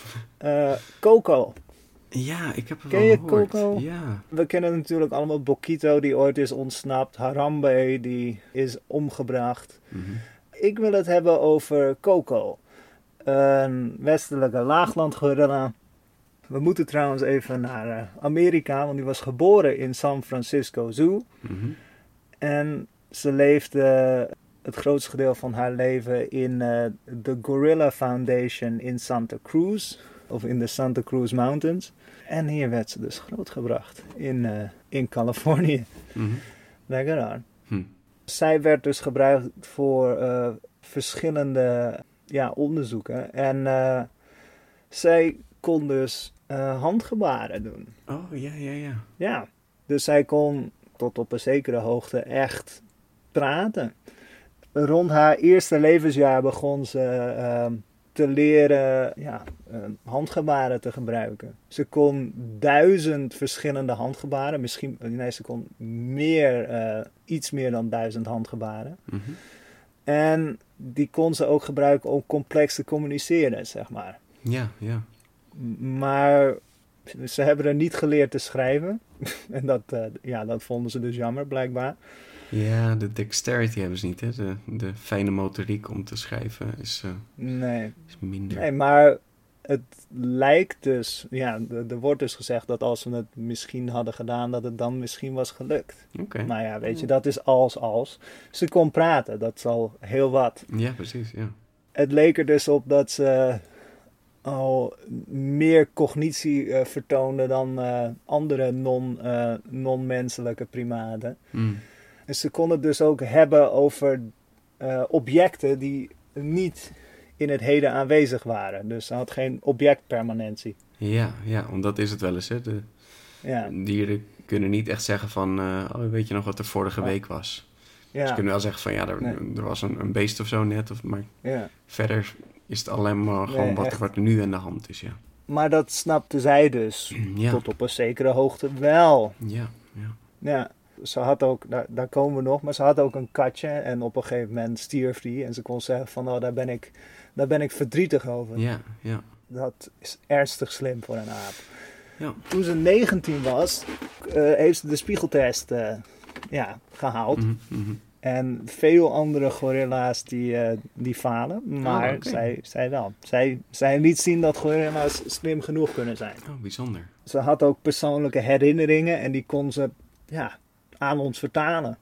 Coco. Ja, ik heb het Ken wel je gehoord. Coco? Ja. We kennen natuurlijk allemaal Bokito, die ooit is ontsnapt. Harambe, die is omgebracht. Mm-hmm. Ik wil het hebben over Coco. Een westelijke laaglandgorilla. We moeten trouwens even naar Amerika, want die was geboren in San Francisco Zoo. Mm-hmm. En ze leefde het grootste gedeelte van haar leven in de Gorilla Foundation in Santa Cruz. Of in de Santa Cruz Mountains. En hier werd ze dus grootgebracht in Californië. Mm-hmm. Lekker aan. Zij werd dus gebruikt voor verschillende onderzoeken. En zij kon dus handgebaren doen. Oh, ja. Ja, dus zij kon tot op een zekere hoogte echt praten. Rond haar eerste levensjaar begon ze te leren handgebaren te gebruiken. Ze kon 1000 verschillende handgebaren. Ze kon iets meer dan 1000 handgebaren. Mm-hmm. En die kon ze ook gebruiken om complex te communiceren, zeg maar. Ja. Maar ze hebben er niet geleerd te schrijven. En dat vonden ze dus jammer, blijkbaar. Ja, de dexterity hebben ze niet, hè? De fijne motoriek om te schrijven is minder. Nee, maar het lijkt dus... Ja, er wordt dus gezegd dat als we het misschien hadden gedaan, dat het dan misschien was gelukt. Okay. Maar ja, weet je, dat is als. Ze kon praten, dat is al heel wat. Ja, precies, ja. Het leek er dus op dat ze al meer cognitie vertoonde dan andere non-menselijke primaten. En ze kon het dus ook hebben over objecten die niet in het heden aanwezig waren. Dus ze had geen objectpermanentie. Ja, omdat is het wel eens, hè. Dieren kunnen niet echt zeggen van... weet je nog wat er vorige week was? Ja. Ze kunnen wel zeggen van... er was een beest of zo net. Maar verder is het alleen maar gewoon wat er nu aan de hand is, ja. Maar dat snapte zij dus tot op een zekere hoogte wel. Ja. Ze had ook, daar komen we nog, maar ze had ook een katje. En op een gegeven moment stierf die. En ze kon zeggen van, daar ben ik verdrietig over. Ja. Dat is ernstig slim voor een aap. Ja. Toen ze 19 was, heeft ze de spiegeltest gehaald. En veel andere gorilla's die falen. Maar zij wel. Zij liet zien dat gorilla's slim genoeg kunnen zijn. Oh, bijzonder. Ze had ook persoonlijke herinneringen en die kon ze aan ons vertalen.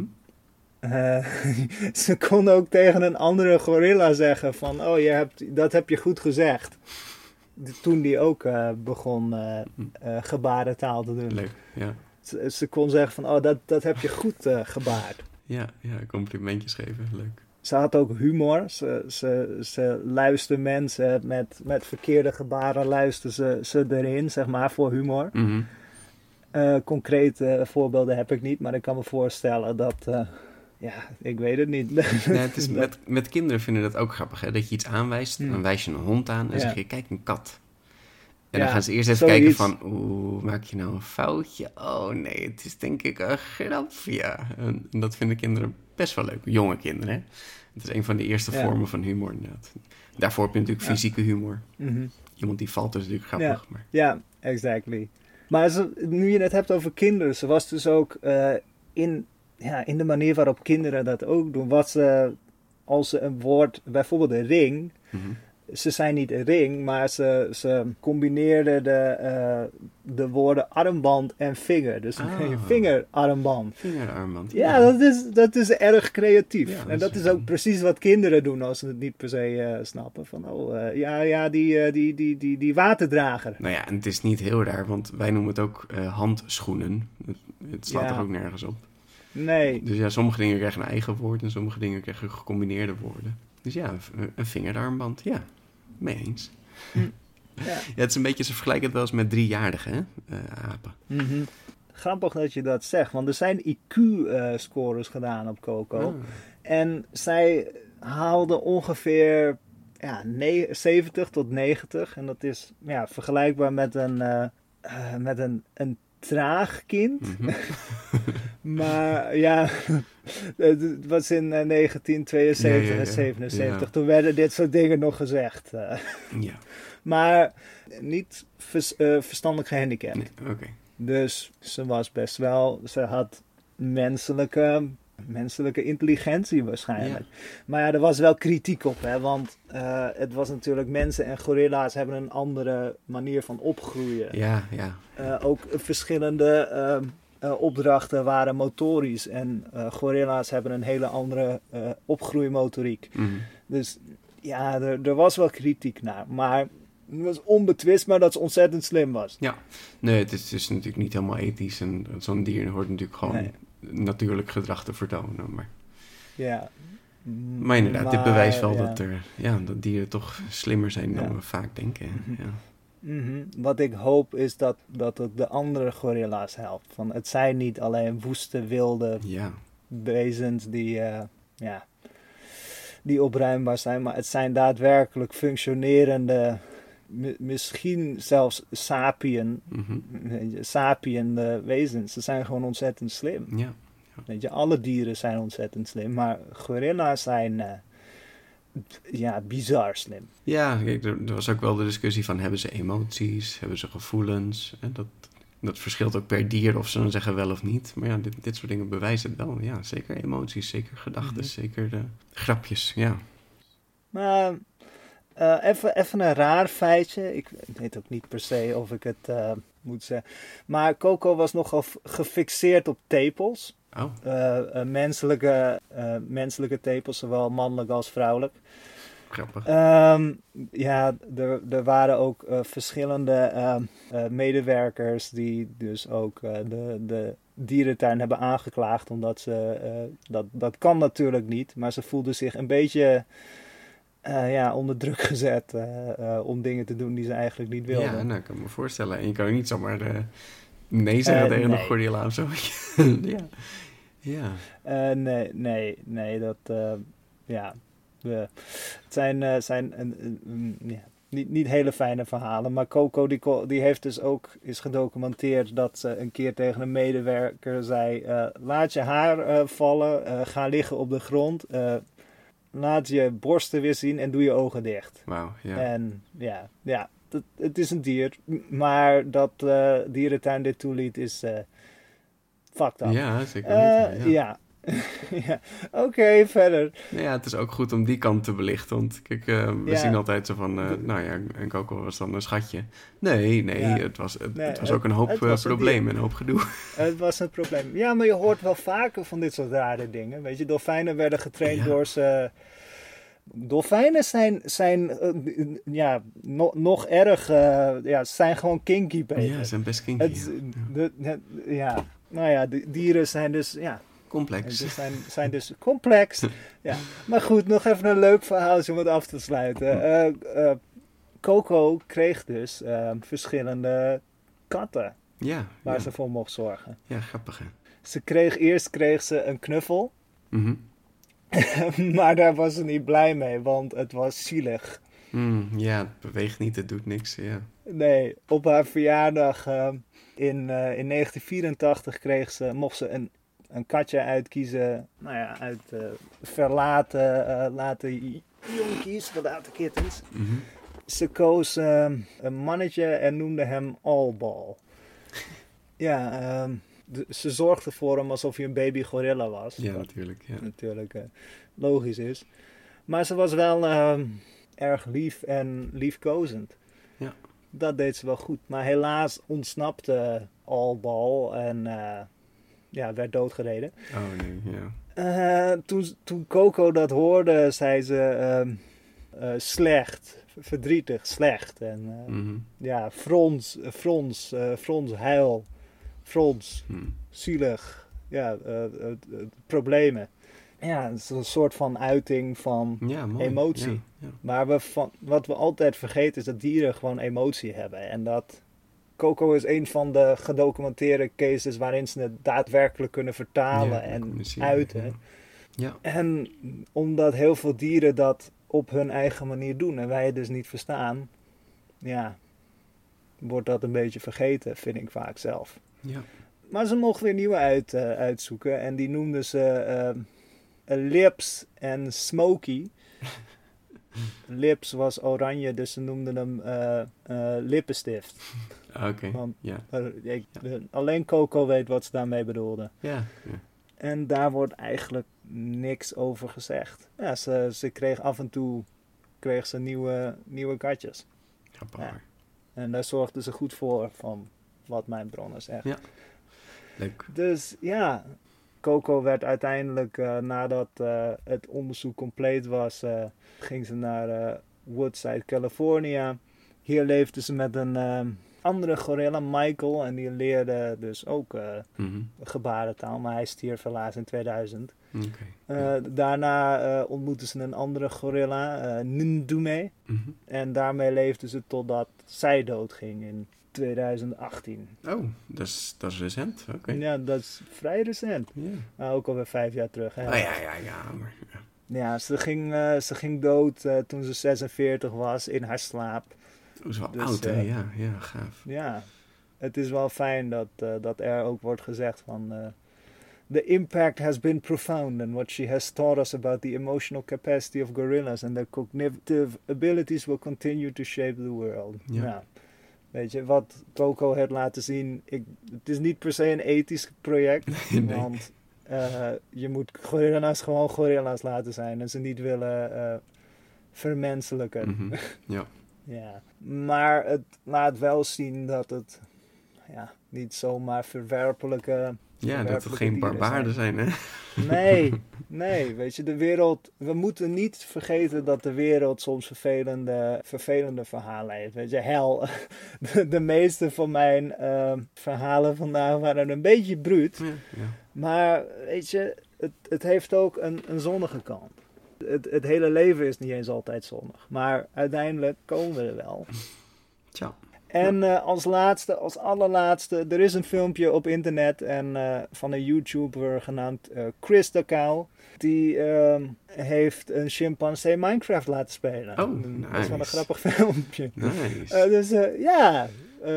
Ze kon ook tegen een andere gorilla zeggen van... dat heb je goed gezegd. Toen die ook begon gebarentaal te doen. Leuk, ja. Ze kon zeggen van... dat heb je goed gebaard. Ja, complimentjes geven, leuk. Ze had ook humor. Ze luisterde mensen met verkeerde gebaren, luisterde ze erin, zeg maar, voor humor. Concrete voorbeelden heb ik niet, maar ik kan me voorstellen dat... ik weet het niet. Nee, het is met kinderen vinden dat ook grappig, hè? Dat je iets aanwijst, dan wijs je een hond aan en zeg je, kijk, een kat. En dan gaan ze eerst even kijken van, maak je nou een foutje? Oh nee, het is denk ik een grapje. En dat vinden kinderen best wel leuk, jonge kinderen, hè? Het is een van de eerste vormen van humor, inderdaad. Daarvoor heb je natuurlijk fysieke humor. Iemand die valt is natuurlijk grappig. Ja, exactly. Maar nu je het hebt over kinderen, ze was dus ook in de manier waarop kinderen dat ook doen. Als ze een woord, bijvoorbeeld een ring... Ze zijn niet een ring, maar ze combineerden de woorden armband en vinger. Dus vingerarmband. Vingerarmband. Ja, dat is erg creatief. Ja, en dat is ook precies wat kinderen doen als ze het niet per se snappen. Van, die waterdrager. Nou ja, en het is niet heel raar, want wij noemen het ook handschoenen. Het slaat er ook nergens op. Nee. Dus ja, sommige dingen krijgen een eigen woord en sommige dingen krijgen gecombineerde woorden. Dus ja, een vingerarmband, ja, mee eens. Ja, het is een beetje, ze vergelijken het wel eens met 3-jarigen, hè, apen. Grappig dat je dat zegt, want er zijn IQ-scores gedaan op Coco. En zij haalde ongeveer 70 tot 90. En dat is vergelijkbaar met een traag kind. Maar het was in 1972 en 77. Ja. Toen werden dit soort dingen nog gezegd. Maar niet verstandelijk gehandicapt. Nee, okay. Dus ze was best wel... Ze had menselijke intelligentie waarschijnlijk. Ja. Maar er was wel kritiek op, hè, want het was natuurlijk... Mensen en gorilla's hebben een andere manier van opgroeien. Ja. Ook verschillende opdrachten waren motorisch. En gorilla's hebben een hele andere opgroeimotoriek. Dus ja, er was wel kritiek naar. Maar het was onbetwistbaar dat ze ontzettend slim was. Ja, nee, het is natuurlijk niet helemaal ethisch. En zo'n dier hoort natuurlijk gewoon natuurlijk gedrag te vertonen. Maar inderdaad, dit bewijst wel dat dieren toch slimmer zijn dan we vaak denken. Wat ik hoop is dat het de andere gorilla's helpt. Van, het zijn niet alleen woeste, wilde wezens die opruimbaar zijn, maar het zijn daadwerkelijk functionerende, misschien zelfs sapiende wezens. Ze zijn gewoon ontzettend slim. Ja. Weet je, alle dieren zijn ontzettend slim, maar gorilla's zijn bizar slim. Ja, kijk, er was ook wel de discussie van, hebben ze emoties, hebben ze gevoelens? En dat verschilt ook per dier of ze dan zeggen wel of niet. Maar ja, dit soort dingen bewijzen het wel. Ja, zeker emoties, zeker gedachten, zeker grapjes, ja. Maar even een raar feitje. Ik weet ook niet per se of ik het moet zeggen. Maar Coco was nogal gefixeerd op tepels. Menselijke tepels, zowel mannelijk als vrouwelijk. Grappig. Er waren ook verschillende medewerkers die dus ook de dierentuin hebben aangeklaagd. Omdat ze, dat kan natuurlijk niet, maar ze voelden zich een beetje onder druk gezet om dingen te doen die ze eigenlijk niet wilden. Ja, nou, ik kan me voorstellen. En je kan ook niet zomaar nee zeggen tegen een gorilla of zo. Het zijn niet hele fijne verhalen. Maar Coco die heeft dus ook is gedocumenteerd dat ze een keer tegen een medewerker zei: laat je haar vallen, ga liggen op de grond, laat je borsten weer zien en doe je ogen dicht. Wauw, ja. En het is een dier. Maar dat dierentuin dit toeliet is fucked up. Ja, zeker weten. Ja. Ja. Oké, verder. Ja, het is ook goed om die kant te belichten. Want kijk, we zien altijd zo van... en Coco was dan een schatje. Nee, het was ook een hoop probleem en een hoop gedoe. Het was een probleem. Ja, maar je hoort wel vaker van dit soort rare dingen. Weet je, dolfijnen werden getraind door ze... Dolfijnen zijn nog erg... zijn gewoon kinky, Peter. Ja, ze zijn best kinky. De dieren zijn dus... Ja, complex. Ze zijn dus complex. Ja. Maar goed, nog even een leuk verhaal om het af te sluiten. Coco kreeg dus verschillende katten waar ze voor mocht zorgen. Ja, grappig hè. Eerst kreeg ze een knuffel. Mm-hmm. Maar daar was ze niet blij mee, want het was zielig. Het beweegt niet, het doet niks. Ja. Nee, op haar verjaardag in 1984 mocht ze een katje uitkiezen, uit verlaten jonkies, verlaten kittens. Mm-hmm. Ze koos een mannetje en noemde hem Allball. Ja, ze zorgde voor hem alsof hij een baby gorilla was. Ja, natuurlijk. Ja. Natuurlijk logisch is. Maar ze was wel erg lief en liefkozend. Ja. Dat deed ze wel goed. Maar helaas ontsnapte Allball en werd doodgereden. Oh nee, ja. Toen Coco dat hoorde, zei ze slecht, verdrietig, slecht. En frons, huil, frons, zielig, problemen. Ja, het is een soort van uiting van emotie. Ja, ja. Maar wat we altijd vergeten is dat dieren gewoon emotie hebben. En dat Coco is een van de gedocumenteerde cases waarin ze het daadwerkelijk kunnen vertalen en uiten. Ja. En omdat heel veel dieren dat op hun eigen manier doen en wij het dus niet verstaan, wordt dat een beetje vergeten, vind ik vaak zelf. Ja. Maar ze mochten weer nieuwe uitzoeken en die noemden ze Lips en Smokey. Lips was oranje, dus ze noemden hem lippenstift. Oké, alleen Coco weet wat ze daarmee bedoelden. Ja. En daar wordt eigenlijk niks over gezegd. Ja, ze kreeg af en toe nieuwe katjes. Grappig. En daar zorgden ze goed voor, van wat mijn bronnen zeggen. Ja, leuk. Dus ja, Coco werd uiteindelijk, nadat het onderzoek compleet was, ging ze naar Woodside, California. Hier leefde ze met een andere gorilla, Michael, en die leerde dus ook gebarentaal, maar hij stierf helaas in 2000. Okay. Daarna ontmoette ze een andere gorilla, Ndume, en daarmee leefde ze totdat zij doodging in 2018. Oh, dat is recent. Okay. Ja, dat is vrij recent. Yeah. Ook alweer 5 jaar terug. Hè? Ja, ze ging dood toen ze 46 was in haar slaap. Dat is wel oud, hè? Ja, gaaf. Ja, het is wel fijn dat er ook wordt gezegd van... The impact has been profound and what she has taught us about the emotional capacity of gorillas and their cognitive abilities will continue to shape the world. Ja. Nou, weet je, wat Coco heeft laten zien, het is niet per se een ethisch project, Nee. want je moet gorilla's gewoon gorilla's laten zijn en ze niet willen vermenselijken. Mm-hmm. Ja. Ja, maar het laat wel zien dat het niet zomaar verwerpelijke... Ja, dat het geen barbaarden zijn, hè? Nee, weet je, de wereld... We moeten niet vergeten dat de wereld soms vervelende verhalen heeft. Weet je, hel, de meeste van mijn verhalen vandaag waren een beetje bruut. Ja. Maar, weet je, het heeft ook een zonnige kant. Het hele leven is niet eens altijd zonnig. Maar uiteindelijk komen we er wel. Tja. En als allerlaatste, er is een filmpje op internet van een YouTuber genaamd Chris the Cow. Die heeft een chimpansee Minecraft laten spelen. Oh, nice. Dat is wel een grappig filmpje. Nice. Dus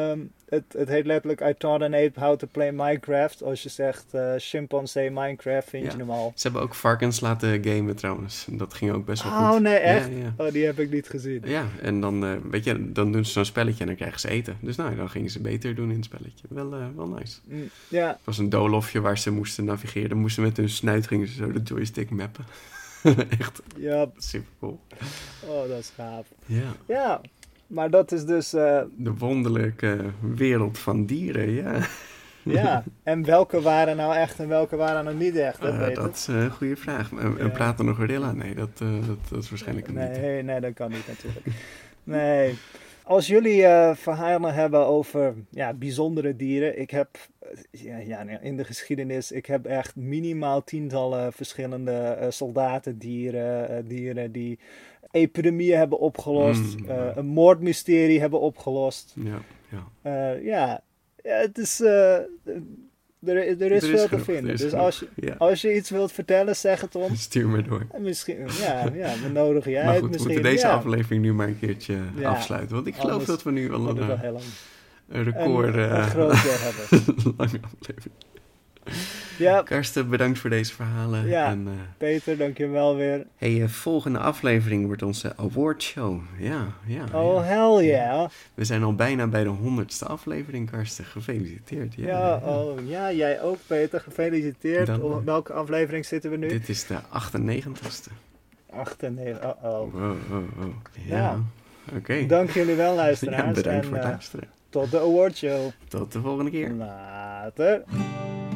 het heet letterlijk I taught an ape how to play Minecraft. Als je zegt chimpansee Minecraft, vind je hem al. Ze hebben ook varkens laten gamen trouwens. Dat ging ook best wel goed. Oh nee, echt? Ja. Oh, die heb ik niet gezien. Ja, en dan, dan doen ze zo'n spelletje en dan krijgen ze eten. Dus dan gingen ze beter doen in het spelletje. Wel nice. Ja. Het was een doolhofje waar ze moesten navigeren. Dan moesten met hun snuit gingen ze zo de joystick mappen. Echt super cool. Oh, dat is gaaf. Ja. Maar dat is dus... de wonderlijke wereld van dieren, ja. Ja, en welke waren nou echt en welke waren nou niet echt? Dat is een goede vraag. En praat er nog gorilla? Nee, dat is waarschijnlijk niet. Nee, dat kan niet natuurlijk. Nee. Als jullie verhalen hebben over bijzondere dieren, ik heb in de geschiedenis, ik heb echt minimaal tientallen verschillende soldatendieren die epidemieën hebben opgelost, een moordmysterie hebben opgelost. Ja. Het is... Er is veel te vinden. Dus als je iets wilt vertellen, zeg het ons. Stuur me door. Misschien, we nodigen jij maar uit. Goed, misschien, we moeten deze aflevering nu maar een keertje afsluiten. Want ik geloof dat we nu al een record... Een groot hebben. Lange aflevering. Ja. Karsten, bedankt voor deze verhalen. Ja, en, Peter, dank je wel weer. Volgende aflevering wordt onze awardshow. Ja. Oh, hell yeah. We zijn al bijna bij de 100ste aflevering, Karsten. Gefeliciteerd. Ja, jij ook, Peter. Gefeliciteerd. Op welke aflevering zitten we nu? Dit is de 98ste. 98, Wow. Ja, oké. Dank jullie wel, luisteraars. Bedankt voor het luisteren. Tot de awardshow. Tot de volgende keer. Later.